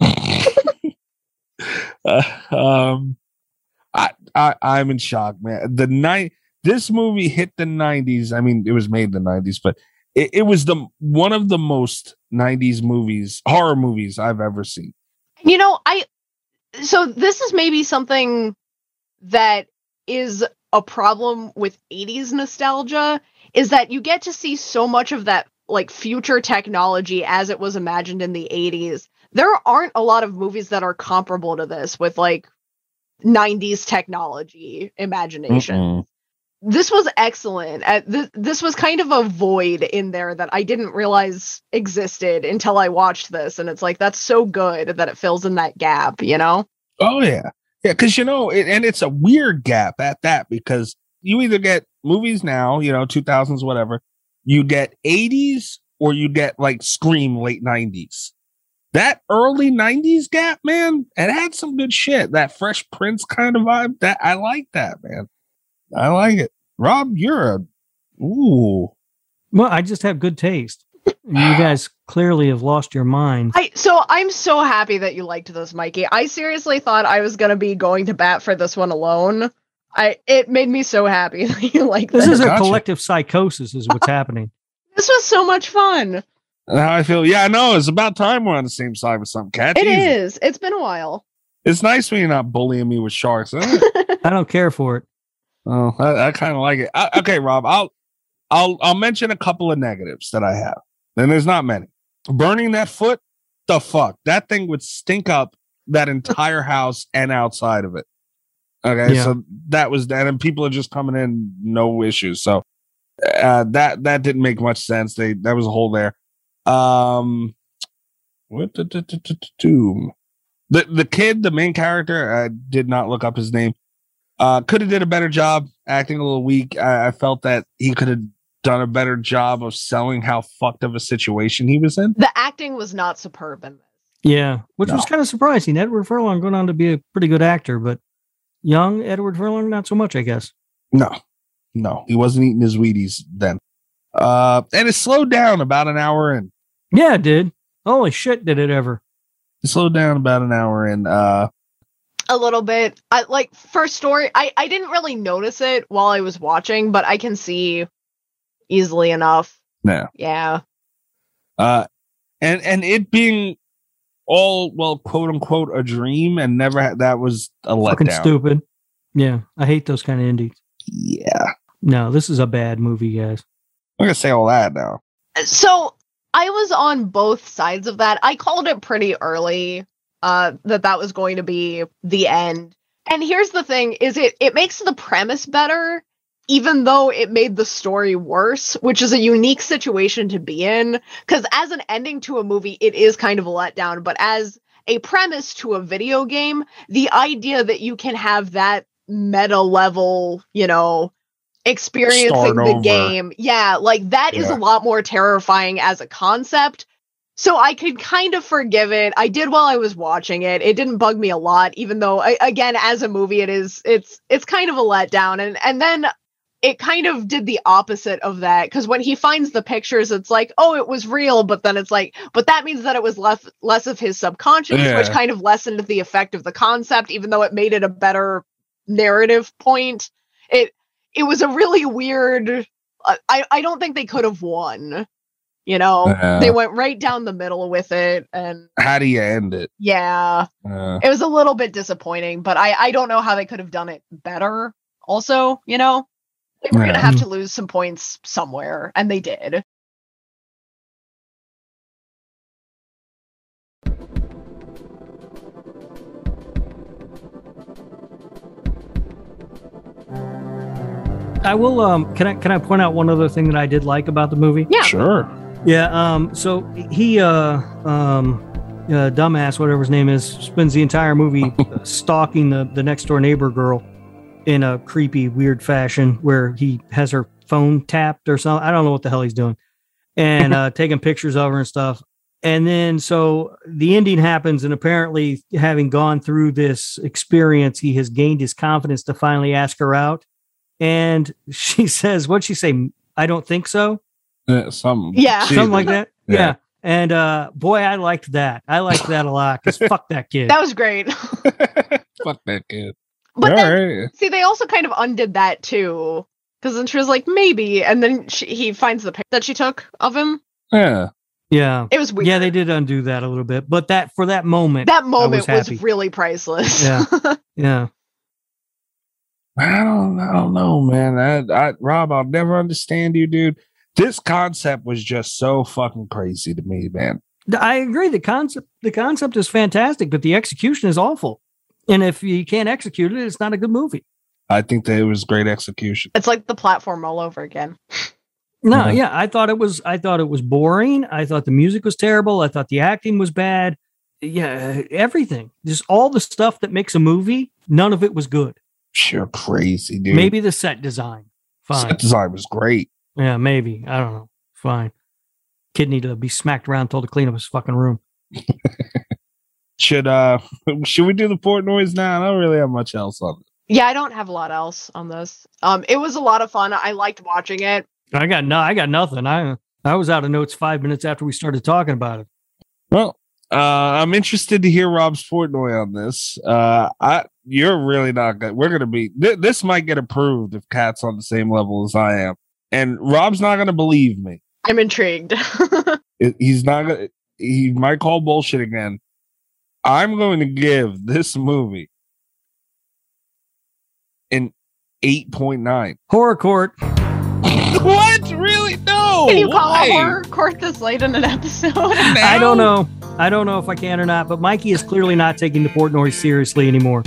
I'm in shock, man. This movie hit the 90s. I mean, it was made in the 90s, but it was one of the most 90s horror movies I've ever seen. You know, so this is maybe something that is a problem with 80s nostalgia, is that you get to see so much of that like future technology as it was imagined in the 80s. There aren't a lot of movies that are comparable to this with like 90s technology imagination. Mm-mm. This was excellent. This was kind of a void in there that I didn't realize existed until I watched this. And it's like, that's so good that it fills in that gap, you know? Oh, yeah. Yeah, because, and it's a weird gap at that, because you either get movies now, 2000s, whatever, you get 80s, or you get like Scream late 90s. That early 90s gap, man, it had some good shit. That Fresh Prince kind of vibe, that I like that, man. I like it. Rob, ooh. Well, I just have good taste. You guys clearly have lost your mind. So I'm so happy that you liked this, Mikey. I seriously thought I was going to be going to bat for this one alone. It made me so happy that you like this. This is a collective psychosis is what's happening. This was so much fun. How I feel. Yeah, I know. It's about time we're on the same side with some cat. It is. It's been a while. It's nice when you're not bullying me with sharks, isn't it? I don't care for it. Oh, I kind of like it. Okay, Rob, I'll mention a couple of negatives that I have. And there's not many. Burning that foot, the fuck? That thing would stink up that entire house and outside of it. Okay, yeah. So that was that, and people are just coming in, no issues. So that didn't make much sense. That was a hole there. What the kid, the main character, I did not look up his name. Could have did a better job acting a little weak. I felt that he could have done a better job of selling how fucked of a situation he was in. The acting was not superb in this. Yeah, which was kind of surprising. Edward Furlong going on to be a pretty good actor, but young Edward Furlong, not so much, I guess. No, he wasn't eating his Wheaties then. And it slowed down about an hour in. Yeah, it did. Holy shit, did it ever. It slowed down about an hour in. A little bit. First story, I didn't really notice it while I was watching, but I can see easily enough. Yeah. And it being all, well, quote unquote, a dream, and never that was a letdown. Fucking stupid. Yeah, I hate those kind of indies. Yeah. No, this is a bad movie, guys. I'm gonna say all that now. So I was on both sides of that. I called it pretty early that was going to be the end. And here's the thing: is it makes the premise better, even though it made the story worse, which is a unique situation to be in. Because as an ending to a movie, it is kind of a letdown. But as a premise to a video game, the idea that you can have that meta level, experiencing the game, that is a lot more terrifying as a concept. So I could kind of forgive it. I did while I was watching it. It didn't bug me a lot, even though, again, as a movie, it's kind of a letdown. And then it kind of did the opposite of that, because when he finds the pictures, it's like, oh, it was real, but then it's like, but that means that it was less of his subconscious, which kind of lessened the effect of the concept, even though it made it a better narrative point. It was a really weird. I don't think they could have won. They went right down the middle with it, and how do you end it? Yeah, it was a little bit disappointing, but I don't know how they could have done it better. Also, they were going to have to lose some points somewhere, and they did. I will. Can I point out one other thing that I did like about the movie? Yeah, sure. Yeah. So he, dumbass, whatever his name is, spends the entire movie stalking the next door neighbor girl in a creepy, weird fashion, where he has her phone tapped or something. I don't know what the hell he's doing, and taking pictures of her and stuff. And then so the ending happens, and apparently, having gone through this experience, he has gained his confidence to finally ask her out. And she says, "What'd she say? I don't think so." Something like that. Yeah. And boy, I liked that. I liked that a lot, because fuck that kid. That was great. Fuck that kid. But then, see, they also kind of undid that too, because then she was like, maybe, and then he finds the picture that she took of him. Yeah. It was weird. Yeah, they did undo that a little bit, but for that moment was really priceless. Yeah. Yeah. I don't know, man. Rob, I'll never understand you, dude. This concept was just so fucking crazy to me, man. I agree. The concept is fantastic, but the execution is awful. And if you can't execute it, it's not a good movie. I think that it was great execution. It's like the platform all over again. No, yeah, I thought it was boring. I thought the music was terrible. I thought the acting was bad. Yeah, everything. Just all the stuff that makes a movie, none of it was good. You're crazy, dude. Maybe the set design. Fine. Set design was great. Yeah, maybe. I don't know. Fine. Kid needed to be smacked around, told to clean up his fucking room. Should we do the Portnoys now? I don't really have much else on it. Yeah, I don't have a lot else on this. It was a lot of fun. I liked watching it. I got nothing. I was out of notes 5 minutes after we started talking about it. Well, I'm interested to hear Rob's Portnoy on this. You're really not good. We're gonna be. This might get approved if Kat's on the same level as I am, and Rob's not gonna believe me. I'm intrigued. He's not gonna. He might call bullshit again. I'm going to give this movie an 8.9. Horror court. What? Really? No. Can you call a horror court this late in an episode? I don't know. I don't know if I can or not, but Mikey is clearly not taking the Portnoy seriously anymore.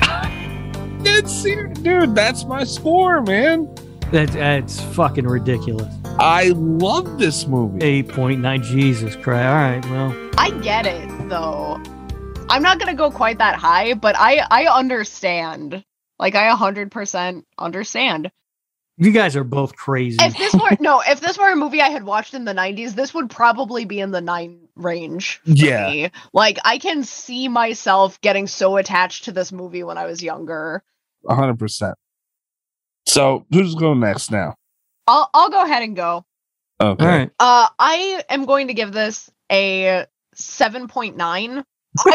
Dude, that's my score, man. That's fucking ridiculous. I love this movie. 8.9. Jesus Christ. All right, well. I get it, though. I'm not going to go quite that high, but I understand. Like, I 100% understand. You guys are both crazy. If this were a movie I had watched in the 90s, this would probably be in the 9 range for me. Like, I can see myself getting so attached to this movie when I was younger. 100%. So, who's going next now? I'll go ahead and go. Okay. All right. I am going to give this a 7.9.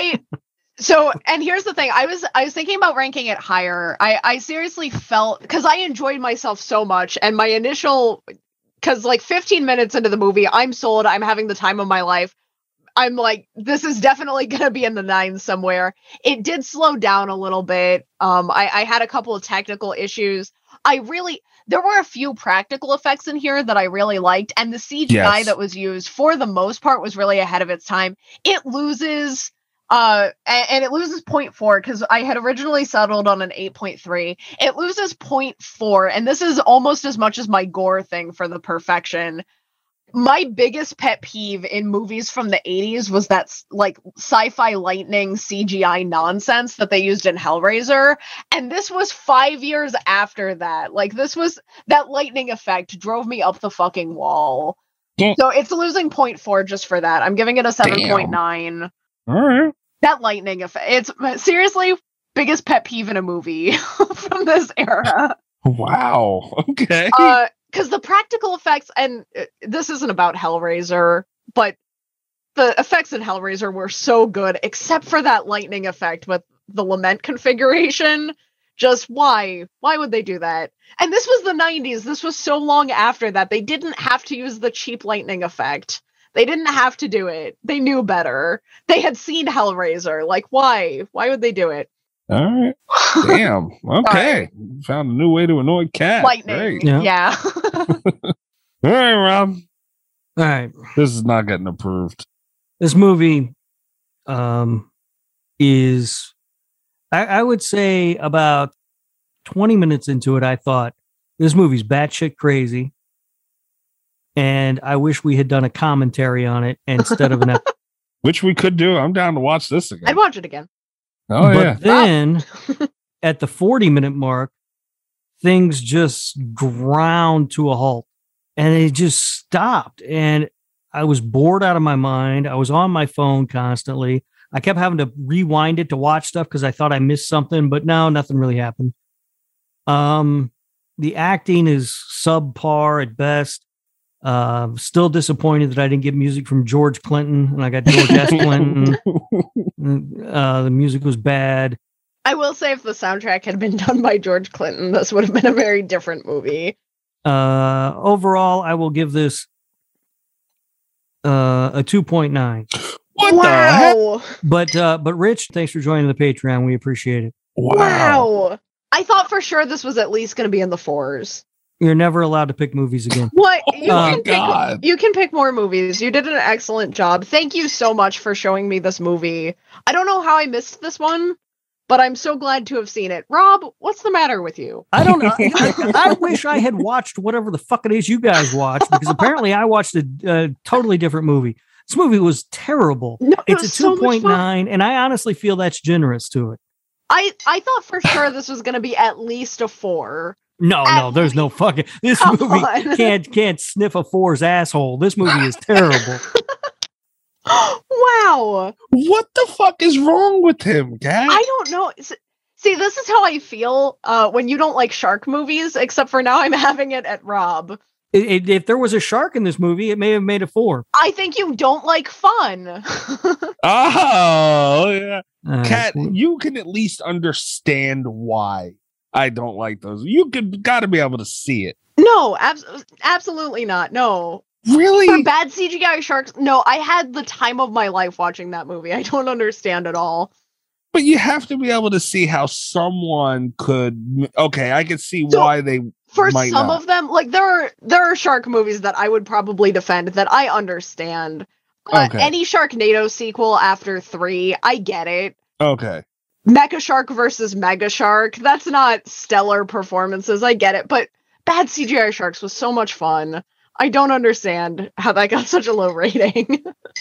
And here's the thing. I was thinking about ranking it higher. I seriously felt, because I enjoyed myself so much, and my initial, because like 15 minutes into the movie, I'm sold. I'm having the time of my life. I'm like, this is definitely going to be in the 9s somewhere. It did slow down a little bit. I had a couple of technical issues. There were a few practical effects in here that I really liked, and the CGI that was used for the most part was really ahead of its time. It loses, and it loses 0.4, because I had originally settled on an 8.3. It loses 0.4, and this is almost as much as my gore thing for the perfection. My biggest pet peeve in movies from the 80s was that like sci-fi lightning CGI nonsense that they used in Hellraiser. And this was 5 years after that. Like, that lightning effect drove me up the fucking wall. So it's losing 0.4 just for that. I'm giving it a 7.9. All right. That lightning effect. It's seriously biggest pet peeve in a movie from this era. Wow. Okay. Because the practical effects, and this isn't about Hellraiser, but the effects in Hellraiser were so good, except for that lightning effect with the lament configuration. Just why? Why would they do that? And this was the 90s. This was so long after that. They didn't have to use the cheap lightning effect. They didn't have to do it. They knew better. They had seen Hellraiser. Like, why? Why would they do it? All right. Damn. Okay. Found a new way to annoy Cat. Lightning. Great. Yeah. All right, Rob. All right. This is not getting approved. This movie is, I would say about 20 minutes into it, I thought, this movie's batshit crazy. And I wish we had done a commentary on it instead of an episode. Which we could do. I'm down to watch this again. I'd watch it again. Oh, yeah. But then at the 40-minute mark, things just ground to a halt. And it just stopped. And I was bored out of my mind. I was on my phone constantly. I kept having to rewind it to watch stuff because I thought I missed something, but no, nothing really happened. The acting is subpar at best. Still disappointed that I didn't get music from George Clinton, and I got George S. Clinton. The music was bad. I will say if the soundtrack had been done by George Clinton, this would have been a very different movie. Overall, I will give this a 2.9. What the heck? But Rich, thanks for joining the Patreon. We appreciate it. Wow. I thought for sure this was at least going to be in the 4s. You're never allowed to pick movies again. What? God. You can pick more movies. You did an excellent job. Thank you so much for showing me this movie. I don't know how I missed this one, but I'm so glad to have seen it. Rob, what's the matter with you? I don't know. I wish I had watched whatever the fuck it is you guys watched, because apparently I watched a totally different movie. This movie was terrible. No, it's a 2.9, and I honestly feel that's generous to it. I thought for sure this was going to be at least a 4. No, there's no fucking. This movie can't sniff a 4's asshole. This movie is terrible. Wow. What the fuck is wrong with him, Kat? I don't know. See, this is how I feel when you don't like shark movies, except for now I'm having it at Rob. If there was a shark in this movie, it may have made a 4. I think you don't like fun. Oh, yeah. Kat, you can at least understand why I don't like those. You got to be able to see it. No, absolutely not. No. Really? For bad CGI sharks? No, I had the time of my life watching that movie. I don't understand at all. But you have to be able to see how someone could. Okay, I can see why they. For might some not. of them, like there are shark movies that I would probably defend that I understand. Okay. Any Sharknado sequel after 3, I get it. Okay. Mecha Shark versus Mega Shark, that's not stellar performances. I get it, but bad CGI sharks was so much fun. I don't understand how that got such a low rating.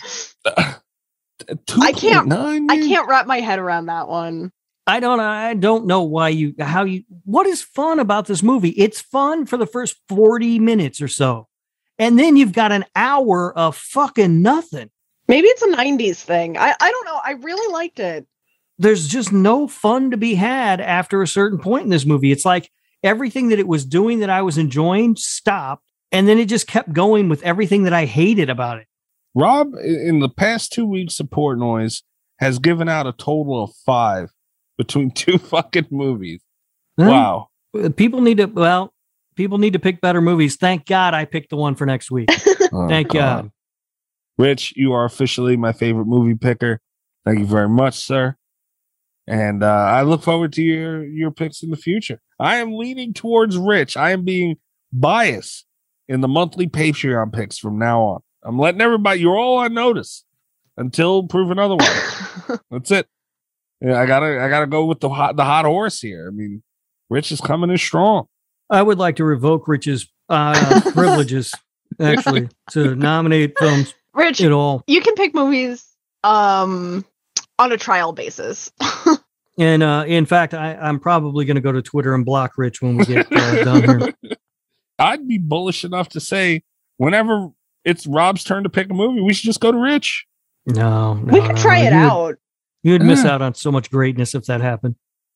2.9? I can't wrap my head around that one. I don't know what is fun about this movie. It's fun for the first 40 minutes or so. And then you've got an hour of fucking nothing. Maybe it's a 90s thing. I don't know. I really liked it. There's just no fun to be had after a certain point in this movie. It's like everything that it was doing that I was enjoying stopped. And then it just kept going with everything that I hated about it. Rob, in the past 2 weeks, Support Noise has given out a total of 5 between 2 fucking movies. Wow. People need to pick better movies. Thank God I picked the one for next week. Thank God. Rich, you are officially my favorite movie picker. Thank you very much, sir. And I look forward to your picks in the future. I am leaning towards Rich. I am being biased in the monthly Patreon picks from now on. I'm letting everybody, you're all on notice until proven otherwise. That's it. Yeah, I gotta go with the hot horse here. I mean, Rich is coming in strong. I would like to revoke Rich's privileges, actually, to nominate films. Rich, at all. You can pick movies on a trial basis. And in fact, I'm probably going to go to Twitter and block Rich when we get done here. I'd be bullish enough to say whenever it's Rob's turn to pick a movie, we should just go to Rich. No, we can try it out. You'd miss out on so much greatness if that happened.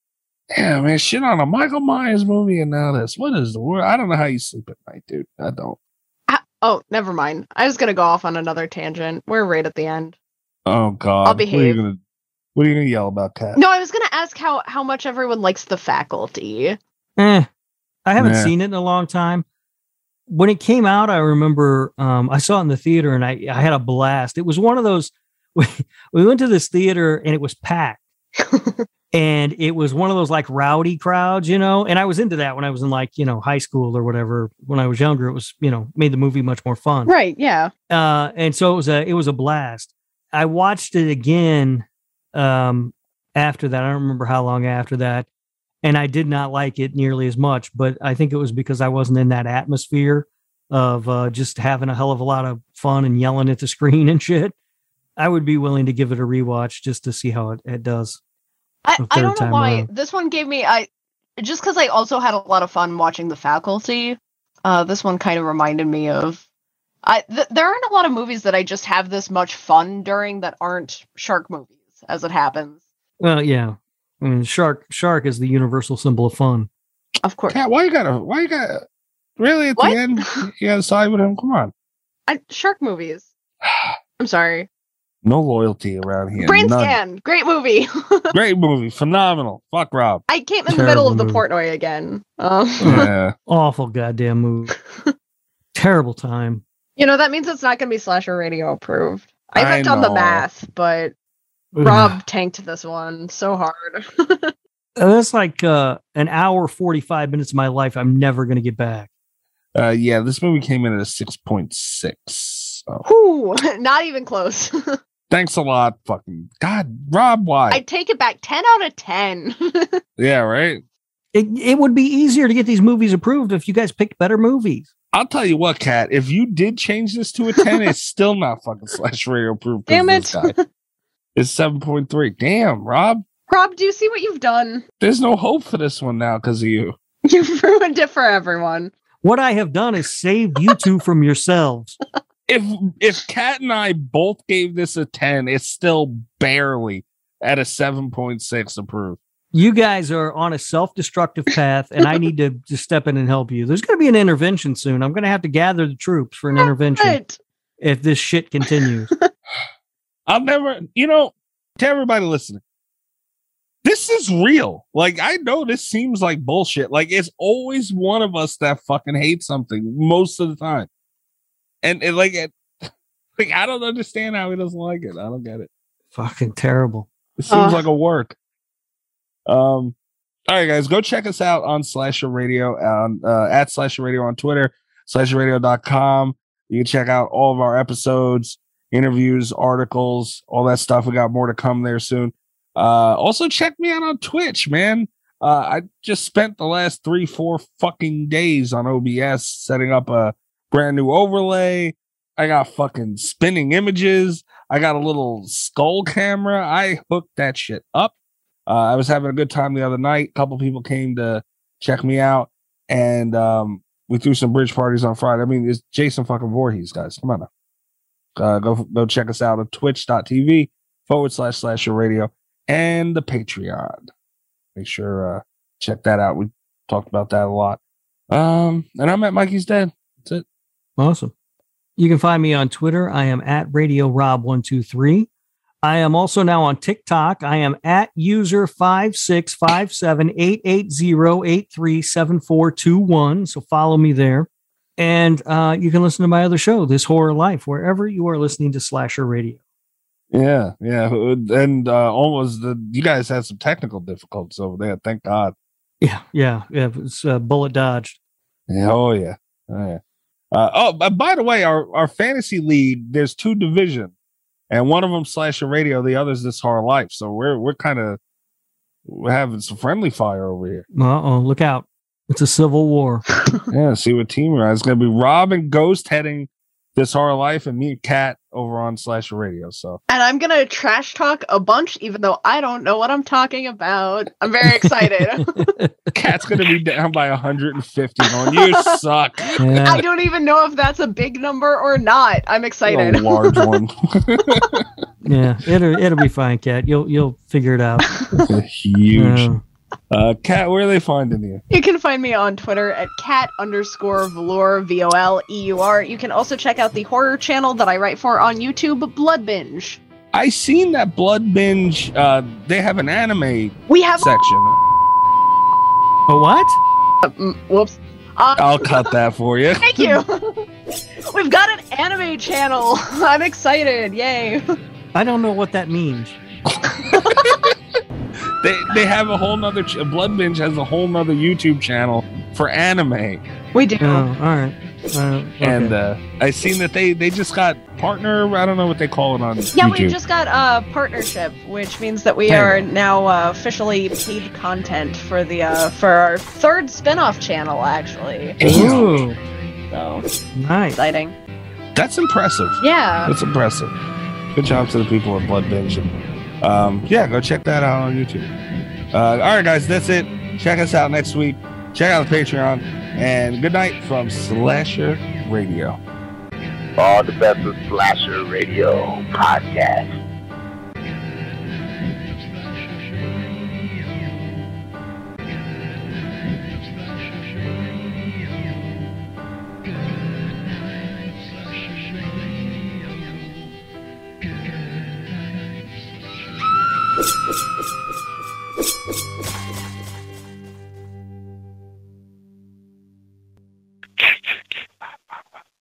Yeah, man, shit on a Michael Myers movie and now this. What is the word? I don't know how you sleep at night, dude. I don't. Oh, never mind. I was gonna go off on another tangent. We're right at the end. Oh God. I'll behave. What are you gonna yell about, Kat? No, I was gonna ask how much everyone likes The Faculty. I haven't seen it in a long time. When it came out, I remember I saw it in the theater and I had a blast. It was one of those, we went to this theater and it was packed. And it was one of those like rowdy crowds, you know, and I was into that when I was in like, you know, high school or whatever. When I was younger, it was, you know, made the movie much more fun. Right. Yeah. And so it was a blast. I watched it again after that. I don't remember how long after that. And I did not like it nearly as much, but I think it was because I wasn't in that atmosphere of just having a hell of a lot of fun and yelling at the screen and shit. I would be willing to give it a rewatch just to see how it does. I don't know why this one gave me just because I also had a lot of fun watching The Faculty. This one kind of reminded me of there aren't a lot of movies that I just have this much fun during that aren't shark movies, as it happens. Well, yeah, I mean shark is the universal symbol of fun. Of course. Kat, why you gotta really at the end you gotta side with him? Come on. Shark movies. I'm sorry. No loyalty around here. Brain Scan, great movie. Great movie, phenomenal. Fuck Rob. I came in the middle of the Portnoy again. Yeah. Awful goddamn movie. Terrible time. You know, that means it's not going to be Slasher Radio approved. I haven't done the math, but Rob tanked this one so hard. That's like an hour, 45 minutes of my life I'm never going to get back. Yeah, this movie came in at a 6.6. So. Whew, not even close. Thanks a lot, fucking God, Rob. Why? I take it back. 10 out of 10. Yeah, right. It would be easier to get these movies approved if you guys picked better movies. I'll tell you what, Kat. If you did change this to a 10, it's still not fucking Slasher Radio approved. Damn it! It's 7.3. Damn, Rob. Rob, do you see what you've done? There's no hope for this one now because of you. You've ruined it for everyone. What I have done is saved you two from yourselves. If Kat and I both gave this a 10, it's still barely at a 7.6 approved. You guys are on a self-destructive path, and I need to step in and help you. There's going to be an intervention soon. I'm going to have to gather the troops for an intervention if this shit continues. I'll never, to everybody listening, this is real. Like, I know this seems like bullshit. Like, it's always one of us that fucking hates something most of the time. And I don't understand how he doesn't like it. I don't get it. Fucking terrible. It seems like a work. All right, guys, go check us out on Slasher Radio on at Slasher Radio on Twitter, slasherradio.com. You can check out all of our episodes, interviews, articles, all that stuff. We got more to come there soon. Also check me out on Twitch, man. I just spent the last 3-4 fucking days on OBS setting up a brand new overlay. I got fucking spinning images. I got a little skull camera. I hooked that shit up. I was having a good time the other night. A couple people came to check me out, and we threw some bridge parties on Friday. I mean, it's Jason fucking Voorhees, guys. Come on now. Go check us out on twitch.tv/Slasher Radio and the Patreon. Make sure check that out. We talked about that a lot. And I'm at Mikey's Dead. That's it. Awesome. You can find me on Twitter. I am at Radio Rob123. I am also now on TikTok. I am at user 5657880837421. So follow me there. And you can listen to my other show, This Horror Life, wherever you are listening to Slasher Radio. Yeah. And you guys had some technical difficulties over there. Thank God. Yeah. It's bullet dodged. Yeah. Oh, yeah. By the way, our fantasy league, there's 2 divisions. And one of them Slasher Radio, the other's This Horror Life. So we're having some friendly fire over here. Look out. It's a civil war. Yeah, see what team we're on. It's gonna be Rob and Ghost heading This Horror Life, and me and Kat over on Slasher Radio. So and I'm gonna trash talk a bunch, even though I don't know what I'm talking about. I'm very excited. Kat's gonna be down by 150 going, you suck. Yeah. I don't even know if that's a big number or not. I'm excited. A large one. Yeah, it'll be fine, Kat. You'll figure it out. Huge. Kat, where are they finding you? You can find me on Twitter at cat_velour, VOLEUR. You can also check out the horror channel that I write for on YouTube, Blood Binge. I seen that Blood Binge. They have an anime We have section. A what? whoops. I'll cut that for you. Thank you. We've got an anime channel. I'm excited. Yay. I don't know what that means. They have a whole nother Blood Binge has a whole nother YouTube channel for anime. We do. Oh, all right. Okay. And I seen that they just got partner. I don't know what they call it on Yeah, YouTube. we just got a partnership, which means that we are now officially paid content for the for our third spin-off channel, actually. Ooh, So nice. exciting. That's impressive. Yeah. That's impressive. Good job to the people at Blood Binge. Yeah, go check that out on YouTube. All right, guys, that's it. Check us out next week. Check out the Patreon. And good night from Slasher Radio. All the best of Slasher Radio podcast.